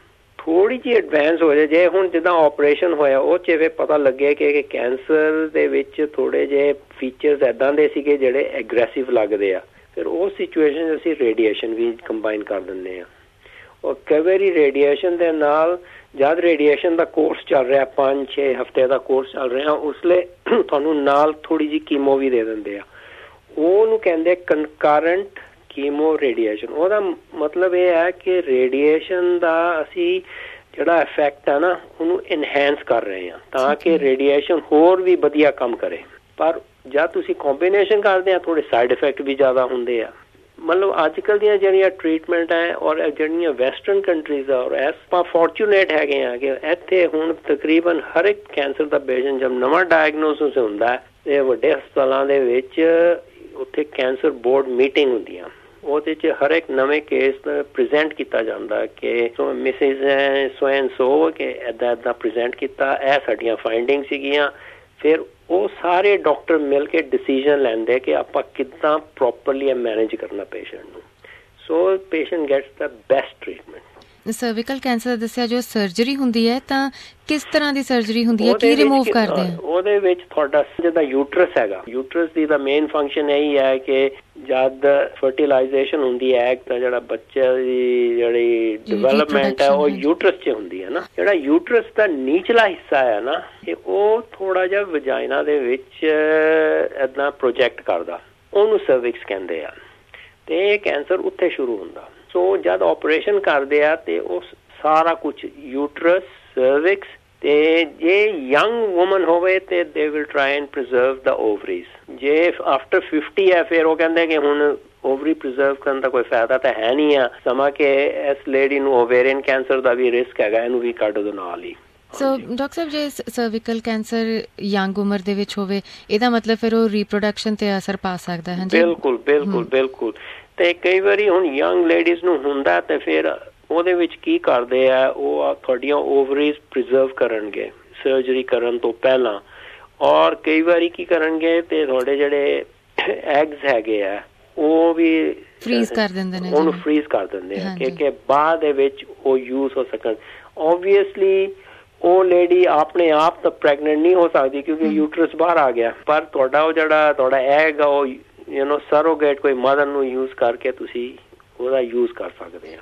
ਥੋੜੀ ਜਿਹੀ ਐਡਵਾਂਸ ਹੋ ਜਾਏ, ਜੇ ਹੁਣ ਜਿੱਦਾਂ ਆਪਰੇਸ਼ਨ ਹੋਇਆ ਉਹ 'ਚ ਫਿਰ ਪਤਾ ਲੱਗੇ ਕਿ ਕੈਂਸਰ ਦੇ ਵਿੱਚ ਥੋੜੇ ਜਿਹੇ ਫੀਚਰਸ ਇੱਦਾਂ ਦੇ ਸੀਗੇ ਜਿਹੜੇ ਐਗਰੈਸਿਵ ਲੱਗਦੇ ਆ, ਫਿਰ ਉਹ ਸਿਚੁਏਸ਼ਨ ਅਸੀਂ ਰੇਡੀਏਸ਼ਨ ਵੀ ਕੰਬਾਈਨ ਕਰ ਦਿੰਦੇ ਹਾਂ। ਔਰ ਕਈ ਵਾਰੀ ਰੇਡੀਏਸ਼ਨ ਦੇ ਨਾਲ ਜਦ ਰੇਡੀਏਸ਼ਨ ਦਾ ਕੋਰਸ ਚੱਲ ਰਿਹਾ 5-6 ਹਫ਼ਤੇ ਦਾ ਕੋਰਸ ਚੱਲ ਰਿਹਾ, ਉਸ ਲਈ ਤੁਹਾਨੂੰ ਨਾਲ ਥੋੜੀ ਜਿਹੀ ਕੀਮੋ ਵੀ ਦੇ ਦਿੰਦੇ ਆ। ਉਹਨੂੰ ਕਹਿੰਦੇ ਕਨਕਰੈਂਟ ਕੀਮੋ ਰੇਡੀਏਸ਼ਨ। ਉਹਦਾ ਮਤਲਬ ਇਹ ਹੈ ਕਿ ਰੇਡੀਏਸ਼ਨ ਦਾ ਅਸੀਂ ਜਿਹੜਾ ਇਫੈਕਟ ਹੈ ਨਾ ਉਹਨੂੰ ਇਨਹੈਂਸ ਕਰ ਰਹੇ ਹਾਂ ਤਾਂ ਕਿ ਰੇਡੀਏਸ਼ਨ ਹੋਰ ਵੀ ਵਧੀਆ ਕੰਮ ਕਰੇ। ਪਰ ਜਦ ਤੁਸੀਂ ਕੰਬੀਨੇਸ਼ਨ ਕਰਦੇ ਆ ਥੋੜੇ ਸਾਈਡ ਇਫੈਕਟ ਵੀ ਜ਼ਿਆਦਾ ਹੁੰਦੇ ਆ। ਮਤਲਬ ਅੱਜ ਕੱਲ੍ਹ ਦੀਆਂ ਜਿਹੜੀਆਂ ਟਰੀਟਮੈਂਟ ਹੈ ਔਰ ਜਿਹੜੀਆਂ ਵੈਸਟਰਨ ਕੰਟਰੀਜ਼ ਆ, ਔਰ ਆਪਾਂ ਫੋਰਚੂਨੇਟ ਹੈਗੇ ਆ ਕਿ ਇੱਥੇ ਹੁਣ ਤਕਰੀਬਨ ਹਰ ਇੱਕ ਕੈਂਸਰ ਦਾ ਪੇਸ਼ੈਂਟ ਜਦ ਨਵਾਂ ਡਾਇਗਨੋਸਿਸ ਹੁੰਦਾ ਤੇ ਵੱਡੇ ਹਸਪਤਾਲਾਂ ਦੇ ਵਿੱਚ ਉੱਥੇ ਕੈਂਸਰ ਬੋਰਡ ਮੀਟਿੰਗ ਹੁੰਦੀਆਂ, ਉਹਦੇ 'ਚ ਹਰ ਇੱਕ ਨਵੇਂ ਕੇਸ ਪ੍ਰੈਜ਼ੈਂਟ ਕੀਤਾ ਜਾਂਦਾ ਕਿ ਮਿਸਿਸ ਸੋ ਐਂਡ ਸੋ ਕਿ ਇੱਦਾਂ ਪ੍ਰੈਜ਼ੈਂਟ ਕੀਤਾ, ਇਹ ਸਾਡੀਆਂ ਫਾਈਂਡਿੰਗ ਸੀਗੀਆਂ। ਫਿਰ ਉਹ ਸਾਰੇ ਡਾਕਟਰ ਮਿਲ ਕੇ ਡਿਸੀਜ਼ਨ ਲੈਂਦੇ ਕਿ ਆਪਾਂ ਕਿੱਦਾਂ ਪ੍ਰੋਪਰਲੀ ਮੈਨੇਜ ਕਰਨਾ ਪੇਸ਼ੈਂਟ ਨੂੰ, so patient gets the best treatment. Cervical cancer ਦੱਸਿਆ ਜੋ ਸਰਜਰੀ ਹੁੰਦੀ ਹੈ, ਤਾਂ ਕਿਸ ਤਰ੍ਹਾਂ ਦੀ ਸਰਜਰੀ ਹੁੰਦੀ ਹੈ, ਕੀ ਰਿਮੂਵ ਕਰਦੇ ਆ? ਉਹਦੇ ਵਿੱਚ ਤੁਹਾਡਾ ਜਿੱਦਾਂ ਯੂਟਰਸ ਹੈਗਾ, ਯੂਟਰਸ ਦੀ ਦਾ ਮੇਨ ਫੰਕਸ਼ਨ ਇਹੀ ਹੈ ਕਿ ਜਦ ਫਰਟੀਲਾਈਜੇਸ਼ਨ ਹੁੰਦੀ ਹੈ ਤਾਂ ਜਿਹੜਾ ਬੱਚੇ ਦੀ ਜਿਹੜੀ ਡਿਵੈਲਪਮੈਂਟ ਹੈ ਉਹ ਯੂਟਰਸ 'ਚ ਹੁੰਦੀ ਹੈ ਨਾ। ਜਿਹੜਾ ਯੂਟਰਸ ਦਾ ਨੀਚਲਾ ਹਿੱਸਾ ਹੈ ਨਾ ਇਹ ਉਹ ਥੋੜਾ ਜਿਹਾ ਵਜਾਈਨਾ ਦੇ ਵਿੱਚ ਏਦਾਂ ਪ੍ਰੋਜੈਕਟ ਕਰਦਾ, ਉਹਨੂੰ ਸਰਵਿਕਸ ਕਹਿੰਦੇ ਆ, ਤੇ ਇਹ ਕੈਂਸਰ ਉੱਥੇ ਸ਼ੁਰੂ ਹੁੰਦਾ। ਸੋ ਜਦ ਆਪਰੇਸ਼ਨ ਕਰਦੇ ਆ ਤੇ ਉਹ ਸਾਰਾ ਕੁਝ ਯੂਟਰਸ, ਸਰਵਿਕਸ, ਤੇ ਜੇ ਯੰਗ ਵੂਮਨ ਹੋਵੇ ਤੇ they will try and preserve the ovaries. ਜੇ ਆਫਟਰ 50 ਹੈ ਫਿਰ ਉਹ ਕਹਿੰਦੇ ਕਿ ਹੁਣ ਓਵਰੀ ਪ੍ਰੀਜ਼ਰਵ ਕਰਨ ਦਾ ਕੋਈ ਫਾਇਦਾ ਤਾਂ ਹੈ ਨਹੀਂ ਆ, ਸਮਾਂ ਕਿ ਇਸ ਲੇਡੀ ਨੂੰ ਓਵੇਰੀਅਨ ਕੈਂਸਰ ਦਾ ਵੀ ਰਿਸਕ ਹੈਗਾ, ਇਹਨੂੰ ਵੀ ਕੱਢ ਦੋ ਨਾਲ ਹੀ। ਸੋ ਡਾਕਟਰ ਸਾਹਿਬ, ਜੇ ਸਰਵਿਕਲ ਕੈਂਸਰ ਯੰਗ ਉਮਰ ਦੇ ਵਿੱਚ ਹੋਵੇ, ਇਹਦਾ ਮਤਲਬ ਫਿਰ ਉਹ ਰੀਪਰੋਡਕਸ਼ਨ ਤੇ ਅਸਰ ਪਾ ਸਕਦਾ ਹੈ? ਬਿਲਕੁਲ ਬਿਲਕੁਲ ਬਿਲਕੁਲ। ਤੇ ਕਈ ਵਾਰੀ ਹੁਣ ਯੰਗ ਲੇਡੀਜ਼ ਨੂੰ ਹੁੰਦਾ ਤੇ ਫਿਰ ਉਹਦੇ ਵਿੱਚ ਕੀ ਕਰਦੇ ਆ, ਉਹ ਤੁਹਾਡੀਆਂ ਓਵਰੀਜ਼ ਪ੍ਰੀਜ਼ਰਵ ਕਰਨਗੇ ਸਰਜਰੀ ਕਰਨ ਤੋਂ ਪਹਿਲਾਂ, ਔਰ ਕਈ ਵਾਰੀ ਕੀ ਕਰਨਗੇ ਤੇ ਤੁਹਾਡੇ ਜਿਹੜੇ ਐਗਸ ਹੈਗੇ ਆ ਉਹ ਵੀ ਫਰੀਜ਼ ਕਰ ਦਿੰਦੇ ਨੇ, ਉਹਨੂੰ ਫਰੀਜ਼ ਕਰ ਦਿੰਦੇ ਆ ਕਿ ਬਾਅਦ ਦੇ ਵਿੱਚ ਉਹ ਯੂਜ਼ ਹੋ ਸਕਣ। ਓਬਵੀਅਸਲੀ ਉਹ ਲੇਡੀ ਆਪਣੇ ਆਪ ਤਾਂ ਪ੍ਰੈਗਨੈਂਟ ਨਹੀਂ ਹੋ ਸਕਦੀ ਕਿਉਂਕਿ ਯੂਟਰਸ ਬਾਹਰ ਆ ਗਿਆ, ਪਰ ਤੁਹਾਡਾ ਉਹ ਜਿਹੜਾ ਤੁਹਾਡਾ ਐਗ ਆ ਉਹ ਸਰੋਗੇਟ ਕੋਈ ਮਦਰ ਨੂੰ ਯੂਜ਼ ਕਰਕੇ ਤੁਸੀਂ ਉਹਦਾ ਯੂਜ਼ ਕਰ ਸਕਦੇ ਆ।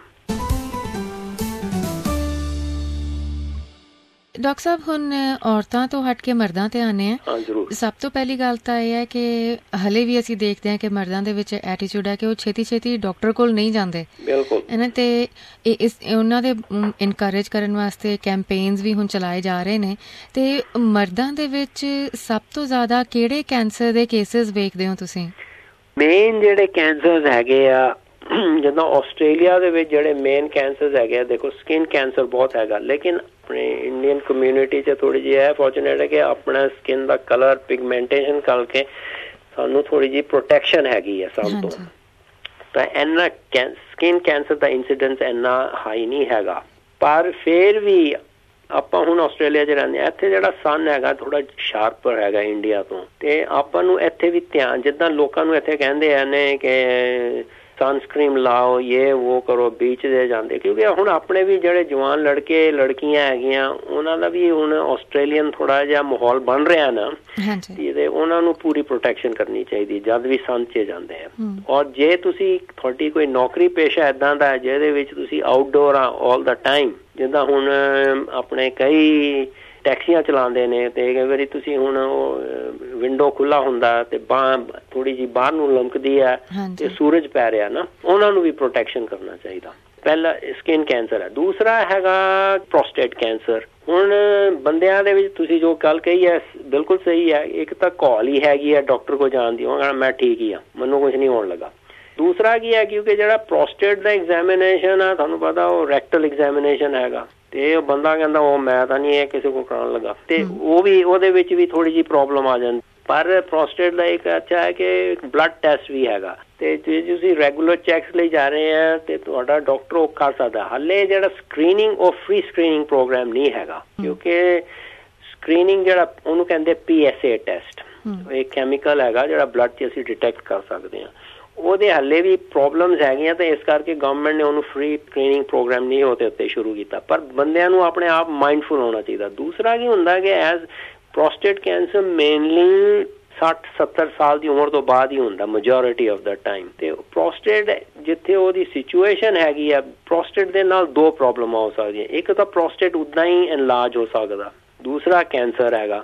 ਡਾਕਟਰ ਸਾਹਿਬ, ਹੁਣ ਔਰਤਾਂ ਤੋਂ ਹਟ ਕੇ ਮਰਦਾਂ ਤੇ ਆਨੇ ਆ। ਹਾਂ ਜ਼ਰੂਰ। ਸਭ ਤੋਂ ਪਹਿਲੀ ਗੱਲ ਤਾਂ ਇਹ ਹੈ ਕਿ ਹਲੇ ਵੀ ਅਸੀਂ ਦੇਖਦੇ ਹਾਂ ਕਿ ਮਰਦਾਂ ਦੇ ਵਿੱਚ ਐਟੀਟਿਊਡ ਹੈ ਕਿ ਉਹ ਛੇਤੀ ਡਾਕਟਰ ਕੋਲ ਨਹੀਂ ਜਾਂਦੇ। ਬਿਲਕੁਲ। ਇਹਨਾਂ ਤੇ ਉਹਨਾਂ ਦੇ ਇਨਕਰੇਜ ਕਰਨ ਵਾਸਤੇ ਕੈਂਪੇਨਸ ਵੀ ਹੁਣ ਚਲਾਏ ਜਾ ਰਹੇ ਨੇ। ਤੇ ਮਰਦਾਂ ਦੇ ਵਿੱਚ ਸਭ ਤੋਂ ਜ਼ਿਆਦਾ ਕਿਹੜੇ ਕੈਂਸਰ ਦੇ ਕੇਸਿਸ ਵੇਖਦੇ ਹੋ ਤੁਸੀਂ? ਮੇਨ ਜਿਹੜੇ ਕੈਂਸਰਸ ਹੈਗੇ ਆ, ਜਿੱਦਾਂ ਆਸਟ੍ਰੇਲੀਆ ਦੇ ਵਿੱਚ ਜਿਹੜੇ ਮੇਨ ਕੈਂਸਰਸ ਹੈਗੇ ਆ, ਦੇਖੋ ਸਕਿਨ ਕੈਂਸਰ ਬਹੁਤ ਹੈਗਾ, ਲੇਕਿਨ ਆਪਣੇ ਇੰਡੀਅਨ ਕਮਿਊਨਿਟੀ 'ਚ ਥੋੜੀ ਜਿਹੀ ਹੈ ਫੋਰਚੂਨੇਟ ਹੈ ਕਿ ਆਪਣਾ ਸਕਿਨ ਦਾ ਕਲਰ ਪਿਗਮੈਂਟੇਸ਼ਨ ਕਰਕੇ ਸਾਨੂੰ ਥੋੜੀ ਜਿਹੀ ਪ੍ਰੋਟੈਕਸ਼ਨ ਹੈਗੀ ਹੈ ਸਭ ਤੋਂ, ਤਾਂ ਇੰਨਾ ਸਕਿਨ ਕੈਂਸਰ ਦਾ ਇੰਸੀਡੈਂਸ ਇੰਨਾ ਹਾਈ ਨਹੀਂ ਹੈਗਾ। ਪਰ ਫਿਰ ਵੀ ਆਪਾਂ ਹੁਣ ਆਸਟ੍ਰੇਲੀਆ 'ਚ ਰਹਿੰਦੇ ਹਾਂ, ਇੱਥੇ ਜਿਹੜਾ ਸਨ ਹੈਗਾ ਥੋੜਾ ਸ਼ਾਰਪਰ ਹੈਗਾ ਇੰਡੀਆ ਤੋਂ, ਤੇ ਆਪਾਂ ਨੂੰ ਇੱਥੇ ਵੀ ਧਿਆਨ, ਜਿੱਦਾਂ ਲੋਕਾਂ ਨੂੰ ਇੱਥੇ ਕਹਿੰਦੇ ਆ ਨੇ ਕਿ ਸਨਸਕ੍ਰੀਨ ਲਾਓ, ਇਹ ਉਹ ਕਰੋ, ਬੀਚ ਦੇ ਜਾਂਦੇ, ਕਿਉਂਕਿ ਹੁਣ ਆਪਣੇ ਵੀ ਜਿਹੜੇ ਜਵਾਨ ਲੜਕੇ ਲੜਕੀਆਂ ਹੈਗੀਆਂ ਉਹਨਾਂ ਦਾ ਵੀ ਹੁਣ ਆਸਟ੍ਰੇਲੀਅਨ ਥੋੜਾ ਜਿਹਾ ਮਾਹੌਲ ਬਣ ਰਿਹਾ ਨਾ, ਤੇ ਉਹਨਾਂ ਨੂੰ ਪੂਰੀ ਪ੍ਰੋਟੈਕਸ਼ਨ ਕਰਨੀ ਚਾਹੀਦੀ ਜਦ ਵੀ ਸਨ 'ਚ ਜਾਂਦੇ ਆ। ਔਰ ਜੇ ਤੁਸੀਂ ਤੁਹਾਡੀ ਕੋਈ ਨੌਕਰੀ ਪੇਸ਼ਾ ਏਦਾਂ ਦਾ ਜਿਹਦੇ ਵਿੱਚ ਤੁਸੀਂ ਆਊਟਡੋਰ ਆ ਆਲ ਦਾ ਟਾਈਮ, ਜਿੱਦਾਂ ਹੁਣ ਆਪਣੇ ਕਈ ਟੈਕਸੀਆਂ ਚਲਾਉਂਦੇ ਨੇ ਤੇ ਕਈ ਵਾਰੀ ਤੁਸੀਂ ਹੁਣ ਵਿੰਡੋ ਖੁੱਲਾ ਹੁੰਦਾ ਤੇ ਥੋੜੀ ਜਿਹੀ ਬਾਹਰ ਨੂੰ ਲਮਕਦੀ ਹੈ ਤੇ ਸੂਰਜ ਪੈ ਰਿਹਾ ਨਾ, ਉਹਨਾਂ ਨੂੰ ਵੀ ਪ੍ਰੋਟੈਕਸ਼ਨ ਕਰਨਾ ਚਾਹੀਦਾ। ਪਹਿਲਾ ਸਕਿਨ ਕੈਂਸਰ ਹੈ। ਦੂਸਰਾ ਹੈਗਾ ਪ੍ਰੋਸਟੇਟ ਕੈਂਸਰ। ਹੁਣ ਬੰਦਿਆਂ ਦੇ ਵਿੱਚ ਤੁਸੀਂ ਜੋ ਗੱਲ ਕਹੀ ਹੈ ਬਿਲਕੁਲ ਸਹੀ ਹੈ, ਇੱਕ ਤਾਂ ਘੋਲ ਹੀ ਹੈਗੀ ਹੈ ਡਾਕਟਰ ਕੋਲ ਜਾਣ ਦੀ, ਉਹ ਕਹਿੰਦਾ ਮੈਂ ਠੀਕ ਹੀ ਹਾਂ, ਮੈਨੂੰ ਕੁਝ ਨਹੀਂ ਹੋਣ ਲੱਗਾ। ਦੂਸਰਾ ਕੀ ਹੈ, ਕਿਉਂਕਿ ਜਿਹੜਾ ਪ੍ਰੋਸਟੇਟ ਦਾ ਐਗਜ਼ਾਮੀਨੇਸ਼ਨ ਆ ਤੁਹਾਨੂੰ ਪਤਾ ਉਹ ਰੈਕਟਲ ਐਗਜ਼ਾਮੀਨੇਸ਼ਨ ਹੈਗਾ, ਤੇ ਉਹ ਬੰਦਾ ਕਹਿੰਦਾ ਉਹ ਮੈਂ ਤਾਂ ਨਹੀਂ ਇਹ ਕਿਸੇ ਕੋਲ ਕਰਾਉਣ ਲੱਗਾ, ਤੇ ਉਹ ਵੀ ਉਹਦੇ ਵਿੱਚ ਵੀ ਥੋੜੀ ਜਿਹੀ ਪ੍ਰੋਬਲਮ ਆ ਜਾਂਦੀ। ਪਰ ਪ੍ਰੋਸਟੇਟ ਦਾ ਇੱਕ ਅੱਛਾ ਹੈ ਕਿ ਬਲੱਡ ਟੈਸਟ ਵੀ ਹੈਗਾ, ਤੇ ਜੇ ਤੁਸੀਂ ਰੈਗੂਲਰ ਚੈਕਸ ਲਈ ਜਾ ਰਹੇ ਆ ਤੇ ਤੁਹਾਡਾ ਡਾਕਟਰ ਉਹ ਕਰ ਸਕਦਾ। ਹਾਲੇ ਜਿਹੜਾ ਸਕਰੀਨਿੰਗ ਉਹ ਫ੍ਰੀ ਸਕਰੀਨਿੰਗ ਪ੍ਰੋਗਰਾਮ ਨਹੀਂ ਹੈਗਾ, ਕਿਉਂਕਿ ਸਕਰੀਨਿੰਗ ਜਿਹੜਾ ਉਹਨੂੰ ਕਹਿੰਦੇ PSA ਟੈਸਟ, ਇਹ ਕੈਮੀਕਲ ਹੈਗਾ ਜਿਹੜਾ ਬਲੱਡ 'ਚ ਅਸੀਂ ਡਿਟੈਕਟ ਕਰ ਸਕਦੇ ਹਾਂ, ਉਹਦੇ ਹਾਲੇ ਵੀ ਪ੍ਰੋਬਲਮਸ ਹੈਗੀਆਂ ਤੇ ਇਸ ਕਰਕੇ ਗਵਰਨਮੈਂਟ ਨੇ ਉਹਨੂੰ ਫ੍ਰੀ ਸਕਰੀਨਿੰਗ ਪ੍ਰੋਗਰਾਮ ਨਹੀਂ ਉਹਦੇ ਉੱਤੇ ਸ਼ੁਰੂ ਕੀਤਾ। ਪਰ ਬੰਦਿਆਂ ਨੂੰ ਆਪਣੇ ਆਪ ਮਾਈਂਡਫੁਲ ਹੋਣਾ ਚਾਹੀਦਾ। ਦੂਸਰਾ ਕੀ ਹੁੰਦਾ ਕਿ ਐਜ਼ ਪ੍ਰੋਸਟੇਟ ਕੈਂਸਰ ਮੇਨਲੀ 60-70 ਸਾਲ ਦੀ ਉਮਰ ਤੋਂ ਬਾਅਦ ਹੀ ਹੁੰਦਾ ਮੈਜੋਰਿਟੀ ਆਫ ਦਾ ਟਾਈਮ। ਤੇ ਪ੍ਰੋਸਟੇਟ ਜਿੱਥੇ ਉਹਦੀ ਸਿਚੁਏਸ਼ਨ ਹੈਗੀ ਆ, ਪ੍ਰੋਸਟੇਟ ਦੇ ਨਾਲ ਦੋ ਪ੍ਰੋਬਲਮਾਂ ਹੋ ਸਕਦੀਆਂ। ਇੱਕ ਤਾਂ ਪ੍ਰੋਸਟੇਟ ਉੱਦਾਂ ਹੀ ਇਨਲਾਰਜ ਹੋ ਸਕਦਾ, ਦੂਸਰਾ ਕੈਂਸਰ ਹੈਗਾ।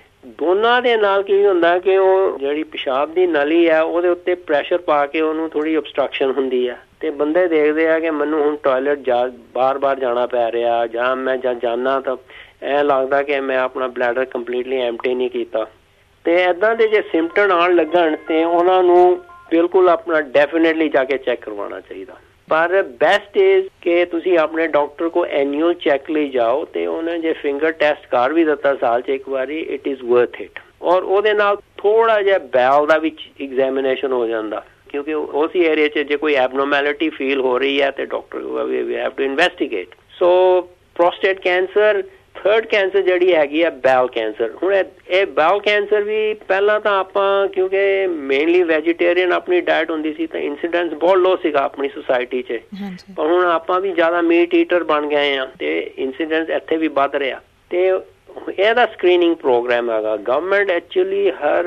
ਦੋਨਾਂ ਦੇ ਨਾਲ ਕੀ ਹੁੰਦਾ ਕਿ ਉਹ ਜਿਹੜੀ ਪਿਸ਼ਾਬ ਦੀ ਨਲੀ ਹੈ ਉਹਦੇ ਉੱਤੇ ਪ੍ਰੈਸ਼ਰ ਪਾ ਕੇ ਉਹਨੂੰ ਥੋੜੀ obstruction ਹੁੰਦੀ ਹੈ ਤੇ ਬੰਦੇ ਦੇਖਦੇ ਆ ਕਿ ਮੈਨੂੰ ਹੁਣ ਟਾਇਲਟ ਬਾਰ-ਬਾਰ ਜਾਣਾ ਪੈ ਰਿਹਾ, ਜਾਂ ਮੈਂ ਜਾਣਾ ਤਾਂ ਐਂ ਲੱਗਦਾ ਕਿ ਮੈਂ ਆਪਣਾ ਬਲੈਡਰ ਕੰਪਲੀਟਲੀ ਐਮਟੀ ਨਹੀਂ ਕੀਤਾ। ਤੇ ਏਦਾਂ ਦੇ ਜੇ ਸਿੰਪਟਮ ਆਉਣ ਲੱਗਣ ਤੇ ਉਹਨਾਂ ਨੂੰ ਬਿਲਕੁਲ ਆਪਣਾ ਡੈਫੀਨੇਟਲੀ ਜਾ ਕੇ ਚੈੱਕ ਕਰਵਾਉਣਾ ਚਾਹੀਦਾ। ਪਰ ਬੈਸਟ ਇਜ਼ ਕਿ ਤੁਸੀਂ ਆਪਣੇ ਡਾਕਟਰ ਕੋ ਐਨੂਅਲ ਚੈੱਕ ਲਈ ਜਾਓ ਤੇ ਉਹਨੇ ਜੇ ਫਿੰਗਰ ਟੈਸਟ ਕਰ ਵੀ ਦਿੱਤਾ ਸਾਲ 'ਚ ਇੱਕ ਵਾਰੀ, ਇਟ ਇਜ਼ ਵਰਥ ਇਟ। ਔਰ ਉਹਦੇ ਨਾਲ ਥੋੜਾ ਜਿਹਾ ਬੈਲ ਦਾ ਵੀ ਐਗਜ਼ਾਮੀਨੇਸ਼ਨ ਹੋ ਜਾਂਦਾ, ਕਿਉਂਕਿ ਉਸ ਏਰੀਆ 'ਚ ਜੇ ਕੋਈ ਐਬਨੋਰਮੈਲਿਟੀ ਫੀਲ ਹੋ ਰਹੀ ਹੈ ਤੇ ਡਾਕਟਰ ਵੀ have to investigate. So prostate cancer, third cancer ਜਿਹੜੀ ਹੈਗੀ ਆ ਬੈਲ ਕੈਂਸਰ। ਹੁਣ ਇਹ ਬੈਲ ਕੈਂਸਰ ਵੀ ਪਹਿਲਾਂ ਤਾਂ ਆਪਾਂ ਕਿਉਂਕਿ ਮੇਨਲੀ ਵੈਜੀਟੇਰੀਅਨ ਆਪਣੀ ਡਾਇਟ ਹੁੰਦੀ ਸੀ ਤਾਂ ਇੰਸੀਡੈਂਸ ਬਹੁਤ ਲੋ ਸੀਗਾ ਆਪਣੀ ਸੁਸਾਇਟੀ 'ਚ। ਪਰ ਹੁਣ ਆਪਾਂ ਵੀ ਜ਼ਿਆਦਾ ਮੀਟ ਈਟਰ ਬਣ ਗਏ ਆ ਤੇ ਇੰਸੀਡੈਂਸ ਇੱਥੇ ਵੀ ਵੱਧ ਰਿਹਾ। ਤੇ ਇਹਦਾ ਸਕਰੀਨਿੰਗ ਪ੍ਰੋਗਰਾਮ ਹੈਗਾ। ਗਵਰਨਮੈਂਟ ਐਕਚੁਅਲੀ ਹਰ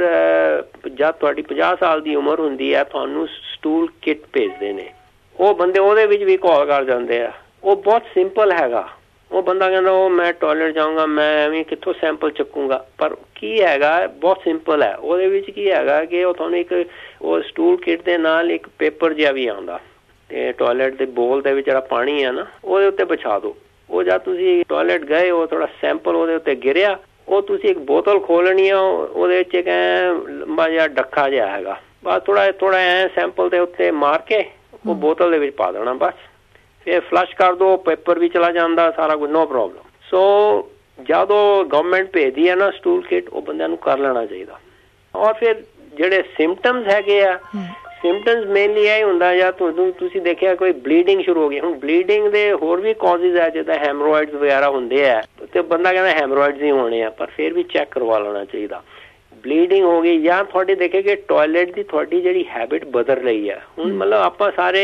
ਜਦ ਤੁਹਾਡੀ 50 ਸਾਲ ਦੀ ਉਮਰ ਹੁੰਦੀ ਹੈ ਤੁਹਾਨੂੰ ਸਟੂਲ ਕਿਟ ਭੇਜਦੇ ਨੇ। ਉਹ ਬੰਦੇ ਉਹਦੇ ਵਿੱਚ ਵੀ ਕਾਲ ਕਰ ਜਾਂਦੇ ਆ। ਉਹ ਬਹੁਤ ਸਿੰਪਲ ਹੈਗਾ। ਉਹ ਬੰਦਾ ਕਹਿੰਦਾ ਉਹ ਮੈਂ ਟਾਇਲਟ ਜਾਊਂਗਾ, ਮੈਂ ਐਵੇਂ ਕਿੱਥੋਂ ਸੈਂਪਲ ਚੱਕੂੰਗਾ। ਪਰ ਕੀ ਹੈਗਾ, ਬਹੁਤ ਸਿੰਪਲ ਹੈ। ਉਹਦੇ ਵਿੱਚ ਕੀ ਹੈਗਾ ਕਿ ਉਹ ਤੁਹਾਨੂੰ ਇੱਕ ਉਹ ਸਟੂਲ ਕਿਟ ਦੇ ਨਾਲ ਇੱਕ ਪੇਪਰ ਜਿਹਾ ਵੀ ਆਉਂਦਾ ਤੇ ਟਾਇਲਟ ਦੇ ਬੋਲ ਦੇ ਵਿੱਚ ਜਿਹੜਾ ਪਾਣੀ ਹੈ ਨਾ ਉਹਦੇ ਉੱਤੇ ਵਿਛਾ ਦਿਓ। ਉਹ ਜਦ ਤੁਸੀਂ ਟਾਇਲਟ ਗਏ ਉਹ ਥੋੜਾ ਸੈਂਪਲ ਉਹਦੇ ਉੱਤੇ ਗਿਰਿਆ, ਉਹ ਤੁਸੀਂ ਇੱਕ ਬੋਤਲ ਖੋਲਣੀ ਆ, ਉਹਦੇ ਵਿੱਚ ਇੱਕ ਲੰਬਾ ਜਿਹਾ ਡੱਖਾ ਜਿਹਾ ਹੈਗਾ, ਬਸ ਥੋੜਾ ਐ ਸੈਂਪਲ ਦੇ ਉੱਤੇ ਮਾਰ ਕੇ ਉਹ ਬੋਤਲ ਦੇ ਵਿੱਚ ਪਾ ਦੇਣਾ, ਬਸ ਫਿਰ ਫਲਸ਼ ਕਰ ਦੋ, ਪੇਪਰ ਵੀ ਚਲਾ ਜਾਂਦਾ, ਸਾਰਾ ਕੁਝ, ਨੋ ਪ੍ਰੋਬਲਮ। ਸੋ ਜਦੋਂ ਗਵਰਨਮੈਂਟ ਭੇਜਦੀ ਹੈ ਨਾ ਸਟੂਲ ਕਿਟ, ਉਹ ਬੰਦਿਆਂ ਨੂੰ ਕਰ ਲੈਣਾ ਚਾਹੀਦਾ। ਔਰ ਫਿਰ ਜਿਹੜੇ ਸਿੰਪਟਮਸ ਹੈਗੇ ਆ, ਸਿੰਪਟਮਸ ਮੇਨਲੀ ਇਹ ਹੁੰਦਾ ਜਾਂ ਤੁਹਾਨੂੰ ਤੁਸੀਂ ਦੇਖਿਆ ਕੋਈ ਬਲੀਡਿੰਗ ਸ਼ੁਰੂ ਹੋ ਗਈ। ਹੁਣ ਬਲੀਡਿੰਗ ਦੇ ਹੋਰ ਵੀ ਕਾਜ਼ਿਸ ਹੈ, ਜਿੱਦਾਂ ਹੈਮਰੋਇਡਸ ਵਗੈਰਾ ਹੁੰਦੇ ਆ ਤੇ ਬੰਦਾ ਕਹਿੰਦਾ ਹੈਮਰੋਇਡਸ ਹੀ ਹੋਣੇ ਆ, ਪਰ ਫਿਰ ਵੀ ਚੈੱਕ ਕਰਵਾ ਲੈਣਾ ਚਾਹੀਦਾ। ਬਲੀਡਿੰਗ ਹੋ ਗਈ ਜਾਂ ਤੁਹਾਡੇ ਦੇਖੇ ਕਿ ਟਾਇਲਟ ਦੀ ਤੁਹਾਡੀ ਜਿਹੜੀ ਹੈਬਿਟ ਬਦਲ ਰਹੀ ਹੈ। ਹੁਣ ਮਤਲਬ ਆਪਾਂ ਸਾਰੇ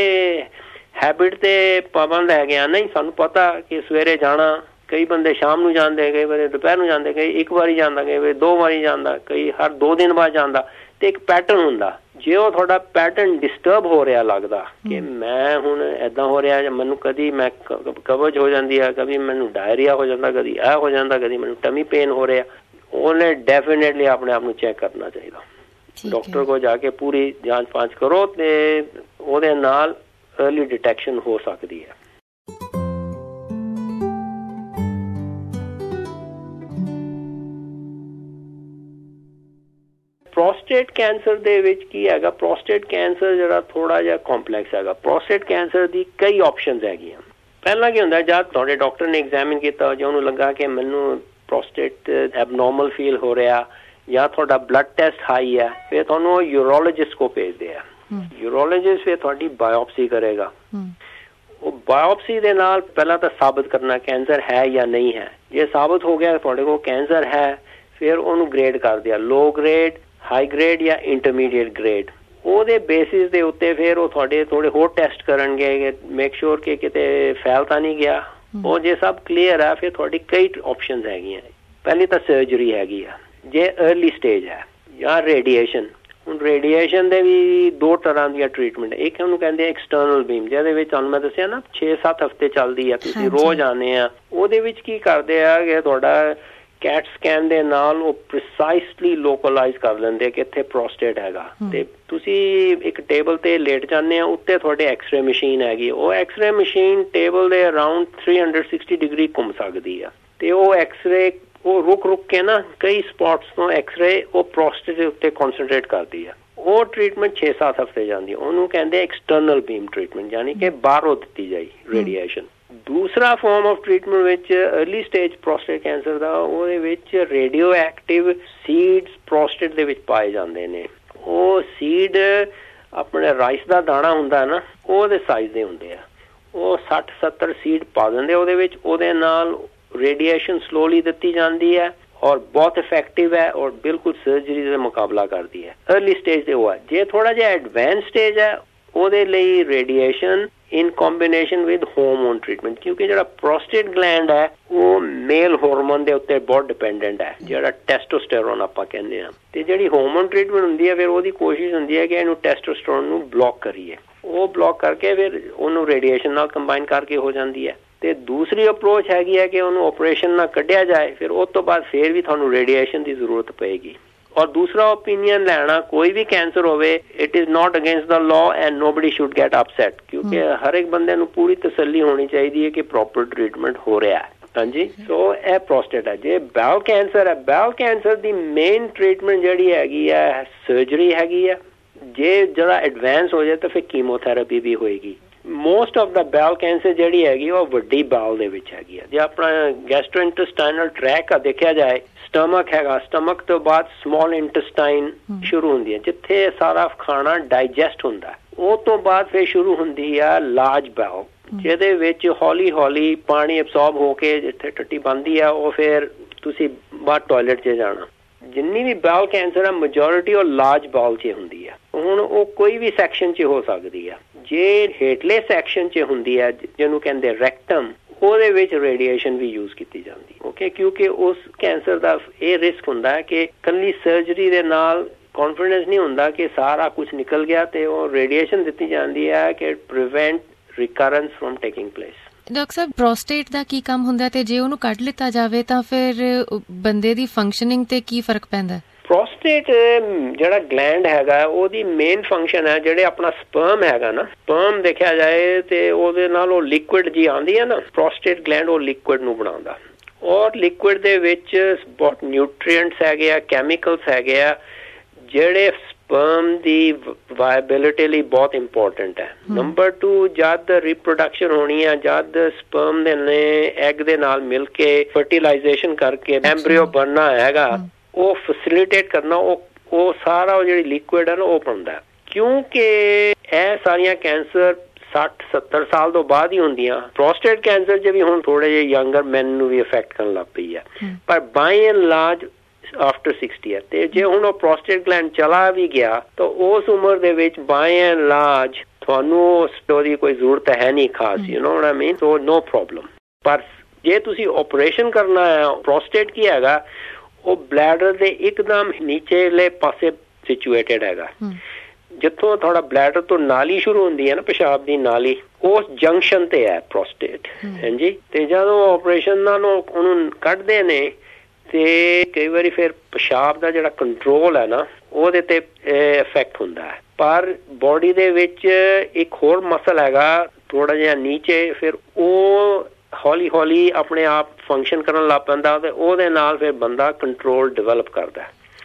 ਹੈਬਿਟ ਤੇ ਪਾਬੰਦ ਹੈਗੇ ਆ। ਨਹੀਂ, ਸਾਨੂੰ ਪਤਾ ਕਿ ਸਵੇਰੇ ਜਾਣਾ, ਕਈ ਬੰਦੇ ਸ਼ਾਮ ਨੂੰ ਜਾਂਦੇ, ਕਈ ਬੰਦੇ ਦੁਪਹਿਰ ਨੂੰ ਜਾਂਦੇ, ਕਈ ਇੱਕ ਵਾਰੀ ਜਾਂਦਾ, ਕਈ ਵਾਰੀ 2 ਵਾਰੀ ਜਾਂਦਾ, ਕਈ ਹਰ 2 ਦਿਨ ਬਾਅਦ ਜਾਂਦਾ। ਤੇ ਇੱਕ ਪੈਟਰਨ ਹੁੰਦਾ। ਜੇ ਉਹ ਤੁਹਾਡਾ ਪੈਟਰਨ ਡਿਸਟਰਬ ਹੋ ਰਿਹਾ ਲੱਗਦਾ ਕਿ ਮੈਂ ਹੁਣ ਏਦਾਂ ਹੋ ਰਿਹਾ, ਜਾਂ ਮੈਨੂੰ ਕਦੀ ਮੈਂ ਕਬਜ਼ ਹੋ ਜਾਂਦੀ ਹੈ, ਕਦੀ ਮੈਨੂੰ ਡਾਇਰੀਆ ਹੋ ਜਾਂਦਾ, ਕਦੀ ਇਹ ਹੋ ਜਾਂਦਾ, ਕਦੀ ਮੈਨੂੰ ਟਮੀ ਪੇਨ ਹੋ ਰਿਹਾ, ਉਹਨੇ ਡੈਫੀਨੇਟਲੀ ਆਪਣੇ ਆਪ ਨੂੰ ਚੈੱਕ ਕਰਨਾ ਚਾਹੀਦਾ। ਡਾਕਟਰ ਕੋਲ ਜਾ ਕੇ ਪੂਰੀ ਜਾਂਚ ਪਾਂਚ ਕਰੋ ਤੇ ਉਹਦੇ ਨਾਲ अर्ली डिटेक्शन हो सकती है। ਪ੍ਰੋਸਟੇਟ ਕੈਂਸਰ ਦੇ ਵਿੱਚ ਕੀ ਹੈਗਾ, ਪ੍ਰੋਸਟੇਟ ਕੈਂਸਰ ਜਿਹੜਾ ਥੋੜਾ ਜਿਹਾ ਕੰਪਲੈਕਸ ਹੈਗਾ। ਪ੍ਰੋਸਟੇਟ ਕੈਂਸਰ ਦੀ ਕਈ ਆਪਸ਼ਨਸ ਹੈਗੀਆਂ। ਪਹਿਲਾਂ ਕੀ ਹੁੰਦਾ, ਜਦ ਤੁਹਾਡੇ ਡਾਕਟਰ ਨੇ ਐਗਜ਼ਾਮਿਨ ਕੀਤਾ, ਜੇ ਉਹਨੂੰ ਲੱਗਾ ਕਿ ਮੈਨੂੰ ਪ੍ਰੋਸਟੇਟ ਐਬਨੋਰਮਲ ਫੀਲ ਹੋ ਰਿਹਾ ਜਾਂ ਤੁਹਾਡਾ ਬਲੱਡ ਟੈਸਟ ਹਾਈ ਹੈ, ਫਿਰ ਤੁਹਾਨੂੰ ਯੂਰੋਲੋਜਿਸਟ ਕੋ ਭੇਜਦੇ ਆ। ਯੂਰੋਲੋਜਿਸਟ ਫਿਰ ਤੁਹਾਡੀ ਬਾਇਓਪਸੀ ਕਰੇਗਾ। ਉਹ ਬਾਇਓਪਸੀ ਦੇ ਨਾਲ ਪਹਿਲਾਂ ਤਾਂ ਸਾਬਤ ਕਰਨਾ ਕੈਂਸਰ ਹੈ ਜਾਂ ਨਹੀਂ ਹੈ। ਜੇ ਸਾਬਤ ਹੋ ਗਿਆ ਤੁਹਾਡੇ ਕੋਲ ਕੈਂਸਰ ਹੈ, ਫਿਰ ਉਹਨੂੰ ਗ੍ਰੇਡ ਕਰ ਦਿਆ, ਲੋ ਗ੍ਰੇਡ, ਹਾਈ ਗ੍ਰੇਡ ਜਾਂ ਇੰਟਰਮੀਡੀਏਟ ਗ੍ਰੇਡ। ਉਹਦੇ ਬੇਸਿਸ ਦੇ ਉੱਤੇ ਫਿਰ ਉਹ ਤੁਹਾਡੇ ਥੋੜੇ ਹੋਰ ਟੈਸਟ ਕਰਨਗੇ, ਮੇਕ ਸ਼ੋਰ ਕਿ ਕਿਤੇ ਫੈਲ ਤਾਂ ਨਹੀਂ ਗਿਆ। ਉਹ ਜੇ ਸਭ ਕਲੀਅਰ ਆ, ਫਿਰ ਤੁਹਾਡੀ ਕਈ ਆਪਸ਼ਨਸ ਹੈਗੀਆਂ। ਪਹਿਲੀ ਤਾਂ ਸਰਜਰੀ ਹੈਗੀ ਆ ਜੇ अर्ਲੀ ਸਟੇਜ ਹੈ, ਜਾਂ ਰੇਡੀਏਸ਼ਨ। ਹੁਣ ਰੇਡੀਏਸ਼ਨ ਦੇ ਵੀ 2 ਤਰ੍ਹਾਂ ਦੀਆਂ ਟ੍ਰੀਟਮੈਂਟ। ਇੱਕ ਉਹਨੂੰ ਕਹਿੰਦੇ ਐਕਸਟਰਨਲ ਬੀਮ, ਜਿਹਦੇ ਵਿੱਚ ਤੁਹਾਨੂੰ ਮੈਂ ਦੱਸਿਆ ਨਾ 6-7 ਹਫ਼ਤੇ ਚੱਲਦੀ ਆ, ਤੁਸੀਂ ਰੋਜ਼ ਆਉਂਦੇ ਆ। ਉਹਦੇ ਵਿੱਚ ਕੀ ਕਰਦੇ ਆ ਕਿ ਤੁਹਾਡਾ ਕੈਟ ਸਕੈਨ ਦੇ ਨਾਲ ਉਹ ਪ੍ਰੀਸਾਈਸਲੀ ਲੋਕਲਾਈਜ਼ ਕਰ ਲੈਂਦੇ ਕਿ ਇੱਥੇ ਪ੍ਰੋਸਟੇਟ ਹੈਗਾ। ਤੇ ਤੁਸੀਂ ਇੱਕ ਟੇਬਲ ਤੇ ਲੇਟ ਜਾਂਦੇ ਆ, ਉੱਤੇ ਤੁਹਾਡੇ ਐਕਸਰੇ ਮਸ਼ੀਨ ਹੈਗੀ। ਉਹ ਐਕਸਰੇ ਮਸ਼ੀਨ ਟੇਬਲ ਦੇ ਅਰਾਊਂਡ 360 ਡਿਗਰੀ ਘੁੰਮ ਸਕਦੀ ਆ ਤੇ ਉਹ ਐਕਸਰੇ ਉਹ ਰੁਕ ਕੇ ਨਾ ਕਈ ਸਪੌਟਸ ਤੋਂ ਐਕਸਰੇ ਉਹ ਪ੍ਰੋਸਟੇਟ ਦੇ ਉੱਤੇ ਕਨਸੈਂਟਰੇਟ ਕਰਦੀ ਆ। ਉਹ ਟ੍ਰੀਟਮੈਂਟ 6-7 ਹਫ਼ਤੇ ਜਾਂਦੀ। ਉਹਨੂੰ ਕਹਿੰਦੇ ਐਕਸਟਰਨਲ ਬੀਮ ਟ੍ਰੀਟਮੈਂਟ, ਯਾਨੀ ਕਿ ਬਾਹਰੋਂ ਦਿੱਤੀ ਜਾਈ ਰੇਡੀਏਸ਼ਨ। ਦੂਸਰਾ ਫਾਰਮ ਆਫ ਟ੍ਰੀਟਮੈਂਟ ਵਿੱਚ अर्ਲੀ ਸਟੇਜ ਪ੍ਰੋਸਟੇਟ ਕੈਂਸਰ ਦਾ, ਉਹਦੇ ਵਿੱਚ ਰੇਡੀਓ ਐਕਟਿਵ ਸੀਡਸ ਪ੍ਰੋਸਟੇਟ ਦੇ ਵਿੱਚ ਪਾਏ ਜਾਂਦੇ ਨੇ। ਉਹ ਸੀਡ ਆਪਣੇ ਰਾਈਸ ਦਾ ਦਾਣਾ ਹੁੰਦਾ ਨਾ, ਉਹਦੇ ਸਾਈਜ਼ ਦੇ ਹੁੰਦੇ ਆ। ਉਹ 60-70 ਸੀਡ ਪਾ ਦਿੰਦੇ ਉਹਦੇ ਵਿੱਚ। ਉਹਦੇ ਨਾਲ ਰੇਡੀਏਸ਼ਨ ਸਲੋਲੀ ਦਿੱਤੀ ਜਾਂਦੀ ਹੈ ਔਰ ਬਹੁਤ ਇਫੈਕਟਿਵ ਹੈ ਔਰ ਬਿਲਕੁਲ ਸਰਜਰੀ ਦਾ ਮੁਕਾਬਲਾ ਕਰਦੀ ਹੈ। अर्ਲੀ ਸਟੇਜ ਤੇ ਉਹ ਹੈ। ਜੇ ਥੋੜਾ ਜਿਹਾ ਐਡਵਾਂਸ ਸਟੇਜ ਹੈ ਉਹਦੇ ਲਈ radiation in combination with hormone treatment, ਕਿਉਂਕਿ ਜਿਹੜਾ ਪ੍ਰੋਸਟੇਟ ਗਲੈਂਡ ਹੈ ਉਹ ਮੇਲ ਹਾਰਮੋਨ ਦੇ ਉੱਤੇ ਬਹੁਤ ਡਿਪੈਂਡੈਂਟ ਹੈ, ਜਿਹੜਾ ਟੈਸਟੋਸਟੇਰੋਨ ਆਪਾਂ ਕਹਿੰਦੇ ਹਾਂ। ਤੇ ਜਿਹੜੀ ਹਾਰਮੋਨ ਟ੍ਰੀਟਮੈਂਟ ਹੁੰਦੀ ਹੈ ਫਿਰ ਉਹਦੀ ਕੋਸ਼ਿਸ਼ ਹੁੰਦੀ ਹੈ ਕਿ ਇਹਨੂੰ ਟੈਸਟੋਸਟੇਰੋਨ ਨੂੰ ਬਲੌਕ ਕਰੀਏ। ਉਹ ਬਲੌਕ ਕਰਕੇ ਫਿਰ ਉਹਨੂੰ ਰੇਡੀਏਸ਼ਨ ਨਾਲ ਕੰਬਾਈਨ ਕਰਕੇ ਹੋ ਜਾਂਦੀ ਹੈ। ਤੇ ਦੂਸਰੀ ਅਪਰੋਚ ਹੈਗੀ ਹੈ ਕਿ ਉਹਨੂੰ ਆਪਰੇਸ਼ਨ ਨਾਲ ਕੱਢਿਆ ਜਾਏ, ਫਿਰ ਉਸ ਤੋਂ ਬਾਅਦ ਫਿਰ ਵੀ ਤੁਹਾਨੂੰ ਰੇਡੀਏਸ਼ਨ ਦੀ ਜ਼ਰੂਰਤ ਪਏਗੀ। ਔਰ ਦੂਸਰਾ ਓਪੀਨੀਅਨ ਲੈਣਾ, ਕੋਈ ਵੀ ਕੈਂਸਰ ਹੋਵੇ, it is not against the law and nobody should get upset, ਕਿਉਂਕਿ ਹਰ ਇੱਕ ਬੰਦੇ ਨੂੰ ਪੂਰੀ ਤਸੱਲੀ ਹੋਣੀ ਚਾਹੀਦੀ ਹੈ ਕਿ ਪ੍ਰੋਪਰ ਟ੍ਰੀਟਮੈਂਟ ਹੋ ਰਿਹਾ ਹੈ। ਹਾਂਜੀ, ਸੋ ਇਹ ਪ੍ਰੋਸਟੇਟ ਹੈ। ਜੇ ਬੈਲ ਕੈਂਸਰ ਹੈ, ਬੈਲ ਕੈਂਸਰ ਦੀ ਮੇਨ ਟ੍ਰੀਟਮੈਂਟ ਜਿਹੜੀ ਹੈਗੀ ਹੈ ਸਰਜਰੀ ਹੈਗੀ ਹੈ। ਜੇ ਜਿਹੜਾ ਐਡਵਾਂਸ ਹੋ ਜਾਏ ਤਾਂ ਫਿਰ ਕੀਮੋਥੈਰੇਪੀ ਵੀ ਹੋਏਗੀ। Most of the bowel cancer ਜਿਹੜੀ ਹੈਗੀ ਉਹ ਵੱਡੀ ਬਾਲ ਦੇ ਵਿੱਚ ਹੈਗੀ ਹੈ। ਜੇ ਆਪਣਾ ਗੈਸਟ੍ਰੋਇੰਟੇਸਟਾਈਨਲ ਟਰੈਕ ਦੇਖਿਆ ਜਾਏ, ਸਟਮਕ ਹੈਗਾ, ਸਟਮਕ ਤੋਂ ਬਾਅਦ ਸਮਾਲ ਇੰਟੇਸਟਾਈਨ ਸ਼ੁਰੂ ਹੁੰਦੀ ਹੈ ਜਿੱਥੇ ਸਾਰਾ ਖਾਣਾ ਡਾਈਜੈਸਟ ਹੁੰਦਾ। ਉਹ ਤੋਂ ਬਾਅਦ ਫਿਰ ਸ਼ੁਰੂ ਹੁੰਦੀ ਆ ਲਾਰਜ ਬਾਲ, ਜਿਹਦੇ ਵਿੱਚ ਹੌਲੀ ਹੌਲੀ ਪਾਣੀ ਅਬਸੌਰਬ ਹੋ ਕੇ ਜਿੱਥੇ ਟੱਟੀ ਬਣਦੀ ਆ ਉਹ ਫਿਰ ਤੁਸੀਂ ਬਾਹਰ ਟਾਇਲਟ 'ਚ ਜਾਣਾ। ਜਿੰਨੀ ਵੀ ਬਾਲ ਕੈਂਸਰ ਆ ਮੈਜੋਰਿਟੀ ਉਹ ਲਾਰਜ ਬਾਲ 'ਚ ਹੁੰਦੀ ਆ। ਹੁਣ ਉਹ ਕੋਈ ਵੀ ਸੈਕਸ਼ਨ 'ਚ ਹੋ ਸਕਦੀ ਆ। ਜੇ ਹੇਠਲੇ ਸੈਕਸ਼ਨ 'ਚ ਹੁੰਦੀ ਆ ਜਿਹਨੂੰ ਕਹਿੰਦੇ ਰੈਕਟਮ, ਉਹਦੇ ਵਿੱਚ ਰੇਡੀਏਸ਼ਨ ਵੀ ਯੂਜ਼ ਕੀਤੀ ਜਾਂਦੀ। ਓਕੇ, ਕਿਉਂਕਿ ਉਸ ਕੈਂਸਰ ਦਾ ਇਹ ਰਿਸਕ ਹੁੰਦਾ ਹੈ ਕਿ ਇਕੱਲੀ ਸਰਜਰੀ ਦੇ ਨਾਲ ਕੌਨਫੀਡੈਂਸ ਨਹੀਂ ਹੁੰਦਾ ਕਿ ਸਾਰਾ ਕੁਝ ਨਿਕਲ ਗਿਆ, ਤੇ ਉਹ ਰੇਡੀਏਸ਼ਨ ਦਿੱਤੀ ਜਾਂਦੀ ਹੈ ਕਿ prevent recurrence from taking place. Doctor ਸਾਹਿਬ, ਪ੍ਰੋਸਟੇਟ ਦਾ ਕੀ ਕੰਮ ਹੁੰਦਾ ਤੇ ਜੇ ਉਹਨੂੰ ਕੱਢ ਲਿੱਤਾ ਜਾਵੇ ਤਾਂ ਫਿਰ ਬੰਦੇ ਦੀ ਫੰਕਸ਼ਨਿੰਗ ਤੇ ਕੀ ਫਰਕ ਪੈਂਦਾ? ਪ੍ਰੋਸਟੇਟ ਜਿਹੜਾ ਗਲੈਂਡ ਹੈਗਾ ਉਹਦੀ ਮੇਨ ਫੰਕਸ਼ਨ ਹੈ, ਜਿਹੜੇ ਆਪਣਾ ਸਪਰਮ ਹੈਗਾ ਨਾ, ਸਪਰਮ ਦੇਖਿਆ ਜਾਏ ਤੇ ਉਹਦੇ ਨਾਲ ਉਹ ਲਿਕੁਇਡ ਜੀ ਆਉਂਦੀ ਹੈ ਨਾ, ਪ੍ਰੋਸਟੇਟ ਗਲੈਂਡ ਉਹ ਲਿਕੁਇਡ ਨੂੰ ਬਣਾਉਂਦਾ। ਔਰ ਲਿਕੁਇਡ ਦੇ ਵਿੱਚ ਬਹੁਤ ਨਿਊਟ੍ਰੀਐਂਟਸ ਹੈਗੇ ਆ, ਕੈਮੀਕਲਸ ਹੈਗੇ ਆ, ਜਿਹੜੇ ਸਪਰਮ ਦੀ ਵਾਇਬਿਲਿਟੀ ਲਈ ਬਹੁਤ ਇੰਪੋਰਟੈਂਟ ਹੈ। ਨੰਬਰ 2, ਜਦ ਰੀਪਰੋਡਕਸ਼ਨ ਹੋਣੀ ਹੈ, ਜਦ ਸਪਰਮ ਦੇ ਨੇ ਐਗ ਦੇ ਨਾਲ ਮਿਲ ਕੇ ਫਰਟੀਲਾਈਜੇਸ਼ਨ ਕਰਕੇ ਐਮਬ੍ਰੀਓ ਬਣਨਾ ਹੈਗਾ, ਉਹ ਫੈਸਿਲਿਟੇਟ ਕਰਨਾ, ਉਹ ਸਾਰਾ ਉਹ ਜਿਹੜੀ ਲਿਕੁਇਡ ਹੈ ਨਾ ਉਹ ਬਣਦਾ। ਕਿਉਂਕਿ ਇਹ ਸਾਰੀਆਂ ਕੈਂਸਰ 60-70 ਸਾਲ ਤੋਂ ਬਾਅਦ ਹੀ ਹੁੰਦੀਆਂ। ਪ੍ਰੋਸਟੇਟ ਕੈਂਸਰ 'ਚ ਵੀ ਹੁਣ ਥੋੜੇ ਜਿਹੇ ਯੰਗਰ ਮੈਨ ਨੂੰ ਵੀ ਇਫੈਕਟ ਕਰਨ ਲੱਗ ਪਈ ਹੈ, ਪਰ ਬਾਈ ਐਂਡ ਲਾਰਜ ਆਫਟਰ 60 ਹੈ। ਤੇ ਜੇ ਹੁਣ ਉਹ ਪ੍ਰੋਸਟੇਟ ਗਲੈਂਡ ਚਲਾ ਵੀ ਗਿਆ ਤਾਂ ਉਸ ਉਮਰ ਦੇ ਵਿੱਚ ਬਾਈ ਐਂਡ ਲਾਰਜ ਤੁਹਾਨੂੰ ਉਹਦੀ ਕੋਈ ਜ਼ਰੂਰਤ ਹੈ ਨਹੀਂ ਖਾਸ, you know what I mean, so no problem. ਪਰ ਜੇ ਤੁਸੀਂ ਆਪਰੇਸ਼ਨ ਕਰਨਾ ਹੈ, ਪ੍ਰੋਸਟੇਟ ਕੀ ਹੈਗਾ, ਉਹ ਬਲੈਡਰ ਦੇ ਇੱਕਦਮ ਨੀਚੇਲੇ ਪਾਸੇ ਸਿਚੁਏਟਡ ਹੈਗਾ। ਜਿੱਥੋਂ ਥੋੜਾ ਬਲੈਡਰ ਤੋਂ ਨਾਲੀ ਸ਼ੁਰੂ ਹੁੰਦੀ ਹੈ ਨਾ, ਪਿਸ਼ਾਬ ਦੀ ਨਾਲੀ, ਉਸ ਜੰਕਸ਼ਨ ਤੇ ਹੈ ਪ੍ਰੋਸਟੇਟ। ਹਾਂਜੀ, ਤੇ ਜਦੋਂ ਆਪਰੇਸ਼ਨ ਨਾਲ ਉਹਨੂੰ ਕੱਢਦੇ ਨੇ ਤੇ ਕਈ ਵਾਰੀ ਫਿਰ ਪਿਸ਼ਾਬ ਦਾ ਜਿਹੜਾ ਕੰਟਰੋਲ ਹੈ ਨਾ ਉਹਦੇ ਤੇ ਇਫੈਕਟ ਹੁੰਦਾ ਹੈ। ਪਰ ਬੋਡੀ ਦੇ ਵਿੱਚ ਇੱਕ ਹੋਰ ਮਸਲ ਹੈਗਾ ਥੋੜਾ ਜਿਹਾ ਨੀਚੇ, ਫਿਰ ਉਹ ਹੌਲੀ ਹੌਲੀ ਆਪਣੇ ਆਪ ਫੰਕਸ਼ਨ ਕਰਨ ਲੱਗ ਪੈਂਦਾ ਤੇ ਉਹਦੇ ਨਾਲ ਫਿਰ ਬੰਦਾ ਕੰਟਰੋਲ ਡਿਵੈਲਪ ਕਰਦਾ।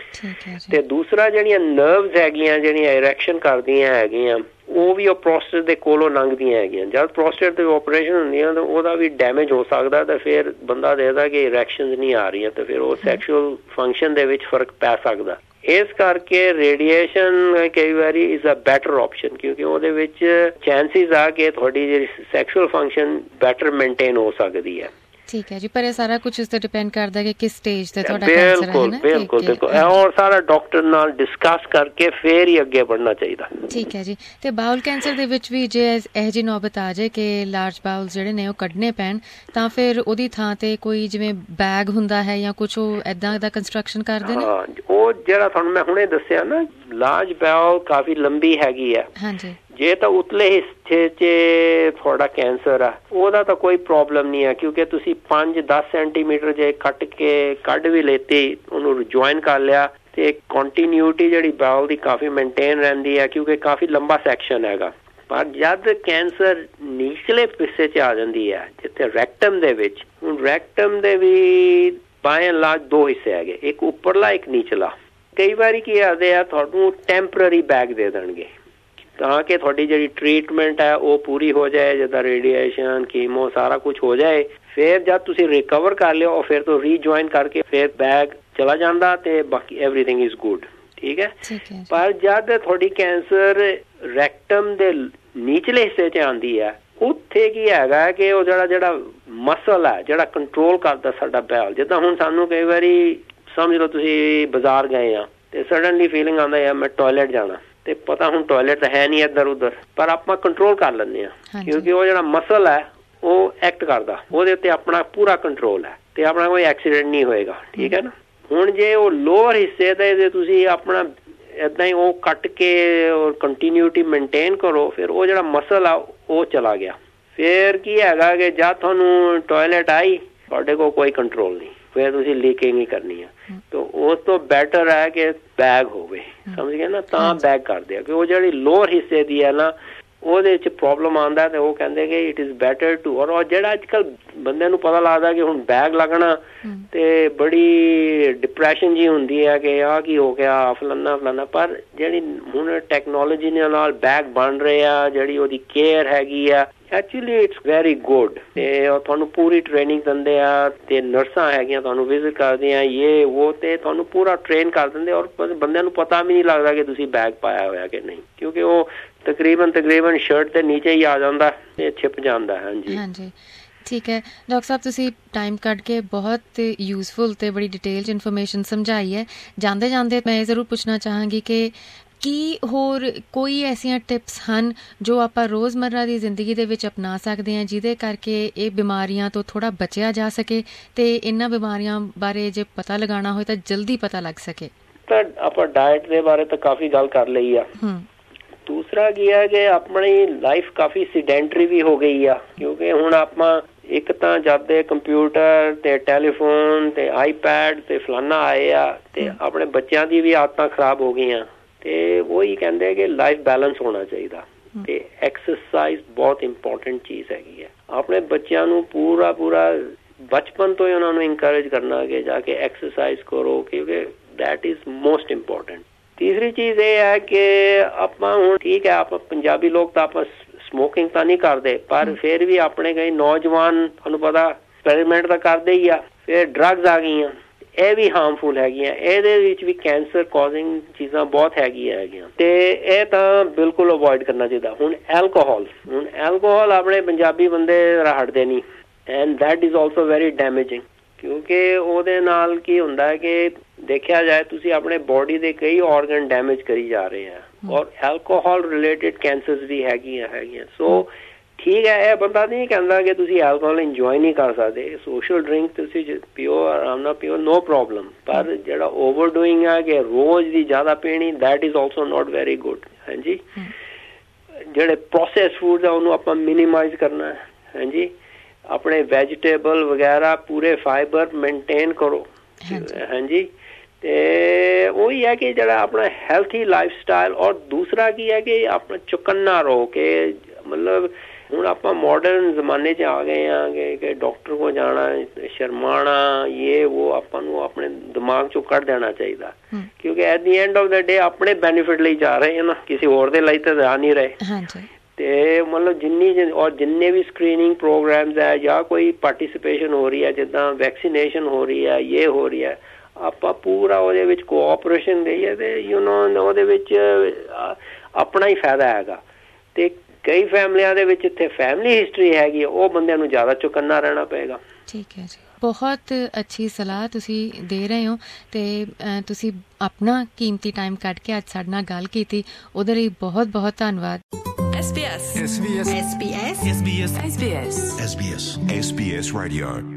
ਤੇ ਦੂਸਰਾ ਜਿਹੜੀਆਂ ਨਰਵਸ ਹੈਗੀਆਂ, ਜਿਹੜੀਆਂ ਇਰੈਕਸ਼ਨ ਕਰਦੀਆਂ ਹੈਗੀਆਂ, ਉਹ ਵੀ ਉਹ ਪ੍ਰੋਸਟੇਟ ਦੇ ਕੋਲੋਂ ਲੰਘਦੀਆਂ ਹੈਗੀਆਂ। ਜਦ ਪ੍ਰੋਸਟੇਟ ਤੇ ਆਪਰੇਸ਼ਨ ਹੁੰਦੀਆਂ ਤਾਂ ਉਹਦਾ ਵੀ ਡੈਮੇਜ ਹੋ ਸਕਦਾ, ਤੇ ਫਿਰ ਬੰਦਾ ਦੇਖਦਾ ਕਿ ਇਰੈਕਸ਼ਨਸ ਨਹੀਂ ਆ ਰਹੀਆਂ, ਤੇ ਫਿਰ ਉਹ ਸੈਕਸ਼ੂਅਲ ਫੰਕਸ਼ਨ ਦੇ ਵਿੱਚ ਫਰਕ ਪੈ ਸਕਦਾ। ਇਸ ਕਰਕੇ ਰੇਡੀਏਸ਼ਨ ਕਈ ਵਾਰੀ ਇਜ਼ ਅ ਬੈਟਰ ਆਪਸ਼ਨ, ਕਿਉਂਕਿ ਉਹਦੇ ਵਿੱਚ ਚਾਂਸਿਸ ਆ ਕਿ ਤੁਹਾਡੀ ਜਿਹੜੀ ਸੈਕਸ਼ੂਅਲ ਫੰਕਸ਼ਨ ਬੈਟਰ ਮੇਨਟੇਨ ਹੋ ਸਕਦੀ ਹੈ। ਠੀਕ ਹੈ ਜੀ, ਪਰ ਇਹ ਸਾਰਾ ਕੁਝ ਇਸ ਤੇ ਡਿਪੈਂਡ ਕਰਦਾ ਕਿ ਕਿਸ ਸਟੇਜ ਤੇ ਤੁਹਾਡਾ ਕੈਂਸਰ ਹੈ ਨਾ। ਬਿਲਕੁਲ, ਔਰ ਸਾਰਾ ਡਾਕਟਰ ਨਾਲ ਡਿਸਕਸ ਕਰਕੇ ਫੇਰ ਹੀ ਅੱਗੇ ਵਧਣਾ ਚਾਹੀਦਾ। ਠੀਕ ਹੈ ਜੀ। ਤੇ ਬਾਉਲ ਕੈਂਸਰ ਦੇ ਵਿੱਚ ਵੀ ਜੇ ਇਹ ਜਿਹੀ ਨੌਬਤ ਆ ਜਾਏ ਕਿ ਲਾਰਜ ਬਾਉਲ ਜਿਹੜੇ ਨੇ ਉਹ ਕੱਢਣੇ ਪੈਣ, ਤਾਂ ਫਿਰ ਉਹਦੀ ਥਾਂ ਤੇ ਕੋਈ ਜਿਵੇਂ ਬੈਗ ਹੁੰਦਾ ਹੈ ਜਾਂ ਕੁਝ ਉਹ ਏਦਾਂ ਦਾ ਕੰਸਟਰਕਸ਼ਨ ਕਰਦੇ ਨੇ? ਹਾਂ, ਉਹ ਜਿਹੜਾ ਤੁਹਾਨੂੰ ਮੈਂ ਹੁਣੇ ਦੱਸਿਆ ਨਾ, ਲਾਰਜ ਬਾਉਲ ਕਾਫੀ ਲੰਬੀ ਹੈਗੀ ਹੈ। ਹਾਂਜੀ, ਜੇ ਤਾਂ ਉਤਲੇ ਹਿੱਸੇ 'ਚ ਤੁਹਾਡਾ ਕੈਂਸਰ ਆ, ਉਹਦਾ ਤਾਂ ਕੋਈ ਪ੍ਰੋਬਲਮ ਨਹੀਂ ਹੈ, ਕਿਉਂਕਿ ਤੁਸੀਂ 5-10 ਸੈਂਟੀਮੀਟਰ ਜੇ ਕੱਢ ਵੀ ਲੈਤੀ, ਉਹਨੂੰ ਜੁਆਇਨ ਕਰ ਲਿਆ, ਤੇ ਕੰਟੀਨਿਊਟੀ ਜਿਹੜੀ ਬਾਉਲ ਦੀ ਕਾਫੀ ਮੇਨਟੇਨ ਰਹਿੰਦੀ ਹੈ, ਕਿਉਂਕਿ ਕਾਫੀ ਲੰਬਾ ਸੈਕਸ਼ਨ ਹੈਗਾ। ਪਰ ਜਦ ਕੈਂਸਰ ਨੀਚਲੇ ਹਿੱਸੇ 'ਚ ਆ ਜਾਂਦੀ ਹੈ, ਜਿੱਥੇ ਰੈਕਟਮ ਦੇ ਵਿੱਚ, ਹੁਣ ਰੈਕਟਮ ਦੇ ਵੀ ਬਾਏ ਐਂਡ ਲਾਰਜ 2 ਹਿੱਸੇ ਹੈਗੇ, ਇੱਕ ਉੱਪਰਲਾ ਇੱਕ ਨੀਚਲਾ। ਕਈ ਵਾਰੀ ਕੀ ਕਰਦੇ ਆ, ਤੁਹਾਨੂੰ ਟੈਂਪਰਰੀ ਬੈਗ ਦੇ ਦੇਣਗੇ ਤਾਂ ਕਿ ਤੁਹਾਡੀ ਜਿਹੜੀ ਟ੍ਰੀਟਮੈਂਟ ਹੈ ਉਹ ਪੂਰੀ ਹੋ ਜਾਏ, ਜਿੱਦਾਂ ਰੇਡੀਏਸ਼ਨ, ਕੀਮੋ ਸਾਰਾ ਕੁਝ ਹੋ ਜਾਏ। ਫਿਰ ਜਦ ਤੁਸੀਂ ਰਿਕਵਰ ਕਰ ਲਿਓ, ਫਿਰ ਤੋਂ ਰੀਜੁਆਇਨ ਕਰਕੇ ਫਿਰ ਬੈਗ ਚਲਾ ਜਾਂਦਾ ਤੇ ਬਾਕੀ ਐਵਰੀਥਿੰਗ ਇਜ਼ ਗੁੱਡ। ਠੀਕ ਹੈ। ਪਰ ਜਦ ਤੁਹਾਡੀ ਕੈਂਸਰ ਰੈਕਟਮ ਦੇ ਨੀਚਲੇ ਹਿੱਸੇ 'ਚ ਆਉਂਦੀ ਹੈ, ਉੱਥੇ ਕੀ ਹੈਗਾ ਕਿ ਉਹ ਜਿਹੜਾ ਮਸਲ ਹੈ ਜਿਹੜਾ ਕੰਟਰੋਲ ਕਰਦਾ ਸਾਡਾ ਬਾਉਲ, ਜਿੱਦਾਂ ਹੁਣ ਸਾਨੂੰ ਕਈ ਵਾਰੀ ਸਮਝ ਲਓ ਤੁਸੀਂ ਬਾਜ਼ਾਰ ਗਏ ਆ ਤੇ ਸਡਨਲੀ ਫੀਲਿੰਗ ਆਉਂਦਾ ਯਾਰ ਮੈਂ ਟਾਇਲਟ ਜਾਣਾ, ਤੇ ਪਤਾ ਹੁਣ ਟਾਇਲਟ ਤਾਂ ਹੈ ਨਹੀਂ ਇੱਧਰ ਉੱਧਰ, ਪਰ ਆਪਾਂ ਕੰਟਰੋਲ ਕਰ ਲੈਂਦੇ ਹਾਂ ਕਿਉਂਕਿ ਉਹ ਜਿਹੜਾ ਮਸਲ ਹੈ ਉਹ ਐਕਟ ਕਰਦਾ, ਉਹਦੇ ਉੱਤੇ ਆਪਣਾ ਪੂਰਾ ਕੰਟਰੋਲ ਹੈ ਤੇ ਆਪਣਾ ਕੋਈ ਐਕਸੀਡੈਂਟ ਨਹੀਂ ਹੋਏਗਾ। ਠੀਕ ਹੈ ਨਾ। ਹੁਣ ਜੇ ਉਹ ਲੋਅਰ ਹਿੱਸੇ ਦੇ ਜੇ ਤੁਸੀਂ ਆਪਣਾ ਏਦਾਂ ਹੀ ਉਹ ਕੱਟ ਕੇ ਔਰ ਕੰਟੀਨਿਊਟੀ ਮੇਨਟੇਨ ਕਰੋ, ਫਿਰ ਉਹ ਜਿਹੜਾ ਮਸਲ ਆ ਉਹ ਚਲਾ ਗਿਆ। ਫਿਰ ਕੀ ਹੈਗਾ ਕਿ ਜਦ ਤੁਹਾਨੂੰ ਟਾਇਲਟ ਆਈ ਤੁਹਾਡੇ ਕੋਲ ਕੋਈ ਕੰਟਰੋਲ ਨਹੀਂ, ਫਿਰ ਤੁਸੀਂ ਲੀਕਿੰਗ ਹੀ ਕਰਨੀ ਆ। ਤਾਂ ਉਸ ਤੋਂ ਬੈਟਰ ਹੈ ਕਿ ਬੈਗ ਹੋਵੇ, ਸਮਝ ਗਏ ਨਾ, ਤਾਂ ਬੈਗ ਕਰਦੇ ਆ ਕਿ ਉਹ ਜਿਹੜੀ ਲੋਅਰ ਹਿੱਸੇ ਦੀ ਹੈ ਨਾ ਉਹਦੇ 'ਚ ਪ੍ਰੋਬਲਮ ਆਉਂਦਾ ਤੇ ਉਹ ਕਹਿੰਦੇ ਕਿ ਇਟ ਇਜ਼ ਬੈਟਰ ਟੂ, ਔਰ ਜਿਹੜਾ ਅੱਜ ਕੱਲ੍ਹ ਬੰਦੇ ਨੂੰ ਪਤਾ ਲੱਗਦਾ ਕਿ ਹੁਣ ਬੈਗ ਲੱਗਣਾ ਤੇ ਬੜੀ ਡਿਪਰੈਸ਼ਨ ਜੀ ਹੁੰਦੀ ਹੈ ਕਿ ਆਹ ਕੀ ਹੋ ਗਿਆ ਫਲਾਨਾ, ਪਰ ਜਿਹੜੀ ਹੁਣ ਟੈਕਨੋਲੋਜੀ ਨਾਲ ਬੈਗ ਬਣ ਰਹੇ ਆ, ਜਿਹੜੀ ਉਹਦੀ ਕੇਅਰ ਹੈਗੀ ਆ, ਐਕਚੁਅਲੀ ਇਟਸ ਵੈਰੀ ਗੁੱਡ। ਤੇ ਤੁਹਾਨੂੰ ਪੂਰੀ ਟ੍ਰੇਨਿੰਗ ਦਿੰਦੇ ਆ ਤੇ ਨਰਸਾਂ ਹੈਗੀਆਂ ਤੁਹਾਨੂੰ ਵਿਜ਼ਿਟ ਕਰਦੀਆਂ, ਇਹ ਉਹ ਤੇ ਤੁਹਾਨੂੰ ਪੂਰਾ ਟ੍ਰੇਨ ਕਰ ਦਿੰਦੇ, ਔਰ ਬੰਦਿਆਂ ਨੂੰ ਪਤਾ ਵੀ ਨਹੀਂ ਲੱਗਦਾ ਕਿ ਤੁਸੀਂ ਬੈਗ ਪਾਇਆ ਹੋਇਆ ਕਿ ਨਹੀਂ, ਕਿਉਂਕਿ ਉਹ ਤਕਰੀਬਨ ਸ਼ਰਟ ਦੇ ਨੀਚੇ ਹੀ ਆ ਜਾਂਦਾ ਤੇ ਛਿਪ ਜਾਂਦਾ। ਹਾਂਜੀ ਠੀਕ ਹੈ ਡਾਕਟਰ ਸਾਹਿਬ, ਤੁਸੀਂ ਟਾਈਮ ਕੱਢ ਕੇ ਬਹੁਤ ਯੂਜ਼ਫੁਲ ਤੇ ਬੜੀ ਡਿਟੇਲ 'ਚ ਇਨਫੋਰਮੇਸ਼ਨ ਸਮਝਾਈ ਹੈ। ਜਾਂਦੇ ਜਾਂਦੇ ਮੈਂ ਇਹ ਜ਼ਰੂਰ ਪੁੱਛਣਾ ਚਾਹਾਂਗੀ ਕਿ ਕੀ ਹੋਰ ਕੋਈ ਐਸੀਆਂ ਟਿਪਸ ਹਨ ਜੋ ਆਪਾਂ ਰੋਜ਼ਮर्रा ਦੀ ਜ਼ਿੰਦਗੀ ਦੇ ਵਿੱਚ ਅਪਣਾ ਸਕਦੇ ਹਾਂ ਜਿਹਦੇ ਕਰਕੇ ਇਹ ਬਿਮਾਰੀਆਂ ਤੋਂ ਥੋੜ੍ਹਾ ਬਚਿਆ ਜਾ ਸਕੇ ਤੇ ਇਹਨਾਂ ਬਿਮਾਰੀਆਂ ਬਾਰੇ ਜੇ ਪਤਾ ਲਗਾਉਣਾ ਹੋਏ ਤਾਂ ਜਲਦੀ ਪਤਾ ਲੱਗ ਸਕੇ? ਤਾਂ ਆਪਾਂ ਡਾਇਟ ਦੇ ਬਾਰੇ ਤਾਂ ਕਾਫੀ ਗੱਲ ਕਰ ਲਈ ਆ। ਦੂਸਰਾ ਕੀ ਹੈ ਕਿ ਆਪਣੀ ਲਾਈਫ ਕਾਫੀ ਸੀਡੈਂਟਰੀ ਵੀ ਹੋ ਗਈ ਆ, ਕਿਉਂਕਿ ਹੁਣ ਆਪਾਂ ਇੱਕ ਤਾਂ ਜਦ ਦੇ ਕੰਪਿਊਟਰ ਤੇ ਟੈਲੀਫੋਨ ਤੇ ਆਈਪੈਡ ਤੇ ਫਲਾਨਾ ਆਏ ਆ ਤੇ ਆਪਣੇ ਬੱਚਿਆਂ ਦੀ ਵੀ ਆਦਤਾਂ ਖਰਾਬ ਹੋ ਗਈਆਂ। ਤੇ ਉਹੀ ਕਹਿੰਦੇ ਕਿ ਲਾਈਫ ਬੈਲੈਂਸ ਹੋਣਾ ਚਾਹੀਦਾ ਤੇ ਐਕਸਰਸਾਈਜ਼ ਬਹੁਤ ਇੰਪੋਰਟੈਂਟ ਚੀਜ਼ ਹੈਗੀ ਹੈ। ਆਪਣੇ ਬੱਚਿਆਂ ਨੂੰ ਪੂਰਾ ਬਚਪਨ ਤੋਂ ਹੀ ਉਹਨਾਂ ਨੂੰ ਇਨਕਰੇਜ ਕਰਨਾ ਕਿ ਜਾ ਕੇ ਐਕਸਰਸਾਈਜ਼ ਕਰੋ, ਕਿਉਂਕਿ ਦੈਟ ਇਜ਼ ਮੋਸਟ ਇੰਪੋਰਟੈਂਟ। ਤੀਸਰੀ ਚੀਜ਼ ਇਹ ਹੈ ਕਿ ਆਪਾਂ ਹੁਣ ਠੀਕ ਹੈ ਆਪਾਂ ਪੰਜਾਬੀ ਲੋਕ ਤਾਂ ਆਪਾਂ ਸਮੋਕਿੰਗ ਤਾਂ ਨਹੀਂ ਕਰਦੇ, ਪਰ ਫਿਰ ਵੀ ਆਪਣੇ ਕਈ ਨੌਜਵਾਨ ਤੁਹਾਨੂੰ ਪਤਾ ਐਕਸਪੈਰੀਮੈਂਟ ਤਾਂ ਕਰਦੇ ਹੀ ਆ। ਫਿਰ ਡਰੱਗਸ ਆ ਗਈਆਂ, ਇਹ ਵੀ ਹਾਰਮਫੁਲ ਹੈਗੀਆਂ, ਇਹਦੇ ਵਿੱਚ ਵੀ ਕੈਂਸਰ ਕਾਜ਼ਿੰਗ ਚੀਜ਼ਾਂ ਬਹੁਤ ਹੈਗੀਆਂ ਤੇ ਇਹ ਤਾਂ ਬਿਲਕੁਲ ਅਵੋਇਡ ਕਰਨਾ ਚਾਹੀਦਾ। ਹੁਣ ਐਲਕੋਹਲ ਆਪਣੇ ਪੰਜਾਬੀ ਬੰਦੇ ਹਟਦੇ ਨਹੀਂ, and that is also very damaging, ਕਿਉਂਕਿ ਉਹਦੇ ਨਾਲ ਕੀ ਹੁੰਦਾ ਹੈ ਕਿ ਦੇਖਿਆ ਜਾਏ ਤੁਸੀਂ ਆਪਣੇ ਬੋਡੀ ਦੇ ਕਈ ਆਰਗਨ ਡੈਮੇਜ ਕਰੀ ਜਾ ਰਹੇ ਆ, ਔਰ ਐਲਕੋਹਲ ਰਿਲੇਟਿਡ ਕੈਂਸਰਸ ਵੀ ਹੈਗੀਆਂ। ਸੋ ਠੀਕ ਹੈ, ਇਹ ਬੰਦਾ ਨਹੀਂ ਕਹਿੰਦਾ ਕਿ ਤੁਸੀਂ ਐਲਕੋਹਲ ਇੰਜੋਏ ਨਹੀਂ ਕਰ ਸਕਦੇ, ਸੋਸ਼ਲ ਡਰਿੰਕ ਤੁਸੀਂ ਪੀਓ, ਆਰਾਮ ਨਾਲ ਪੀਓ, ਨੋ ਪ੍ਰੋਬਲਮ, ਪਰ ਜਿਹੜਾ ਓਵਰਡੂਇੰਗ ਹੈ ਕਿ ਰੋਜ਼ ਦੀ ਜ਼ਿਆਦਾ ਪੀਣੀ, that is also not very good. ਹਾਂਜੀ, ਜਿਹੜੇ ਪ੍ਰੋਸੈਸ ਫੂਡ ਆ ਉਹਨੂੰ ਆਪਾਂ ਮਿਨੀਮਾਈਜ਼ ਕਰਨਾ ਹੈ। ਹਾਂਜੀ, ਆਪਣੇ ਵੈਜੀਟੇਬਲ ਵਗੈਰਾ ਪੂਰੇ ਫਾਈਬਰ ਮੇਨਟੇਨ ਕਰੋ। ਹਾਂਜੀ, ਤੇ ਉਹੀ ਹੈ ਕਿ ਜਿਹੜਾ ਆਪਣਾ ਹੈਲਥੀ ਲਾਈਫ ਸਟਾਈਲ, ਔਰ ਦੂਸਰਾ ਕੀ ਹੈ ਕਿ ਆਪਣਾ ਚੁਕੰਨਾ ਰਹੋ ਕਿ ਮਤਲਬ ਹੁਣ ਆਪਾਂ ਮਾਡਰਨ ਜ਼ਮਾਨੇ 'ਚ ਆ ਗਏ ਹਾਂ ਕਿ ਡਾਕਟਰ ਕੋਲ ਜਾਣਾ ਸ਼ਰਮਾਣਾ, ਇਹ ਉਹ ਆਪਾਂ ਨੂੰ ਆਪਣੇ ਦਿਮਾਗ 'ਚੋਂ ਕੱਢ ਦੇਣਾ ਚਾਹੀਦਾ, ਕਿਉਂਕਿ at the end of the day ਆਪਣੇ ਬੈਨੀਫਿਟ ਲਈ ਜਾ ਰਹੇ ਨਾ, ਕਿਸੇ ਹੋਰ ਦੇ ਲਈ ਤਾਂ ਜਾ ਨਹੀਂ ਰਹੇ। ਤੇ ਮਤਲਬ ਜਿੰਨੇ ਵੀ ਸਕਰੀਨਿੰਗ ਪ੍ਰੋਗਰਾਮਸ ਹੈ ਜਾਂ ਕੋਈ ਪਾਰਟੀਸਿਪੇਸ਼ਨ ਹੋ ਰਹੀ ਹੈ, ਜਿੱਦਾਂ ਵੈਕਸੀਨੇਸ਼ਨ ਹੋ ਰਹੀ ਹੈ, ਇਹ ਹੋ ਰਹੀ ਹੈ, ਆਪਾਂ ਪੂਰਾ ਉਹਦੇ ਵਿੱਚ ਕੋਆਪਰੇਸ਼ਨ ਦੇਈਏ ਤੇ ਉਹਦੇ ਵਿੱਚ ਆਪਣਾ ਹੀ ਫਾਇਦਾ ਹੈਗਾ। ਤੇ ਕਈ ਫੈਮਲੀਆਂ ਦੇ ਵਿੱਚ ਇੱਥੇ ਫੈਮਿਲੀ ਹਿਸਟਰੀ ਹੈਗੀ, ਉਹ ਬੰਦਿਆਂ ਨੂੰ ਜ਼ਿਆਦਾ ਚੁਕੰਨਾ ਰਹਿਣਾ ਪਏਗਾ। ਠੀਕ ਹੈ ਜੀ, ਬਹੁਤ ਅੱਛੀ ਸਲਾਹ ਤੁਸੀਂ ਦੇ ਰਹੇ ਹੋ ਤੇ ਤੁਸੀਂ ਆਪਣਾ ਕੀਮਤੀ ਟਾਈਮ ਕੱਢ ਕੇ ਅੱਜ ਸਾਡੇ ਨਾਲ ਗੱਲ ਕੀਤੀ, ਉਹਦੇ ਲਈ ਬਹੁਤ ਬਹੁਤ ਧੰਨਵਾਦ। SBS Radio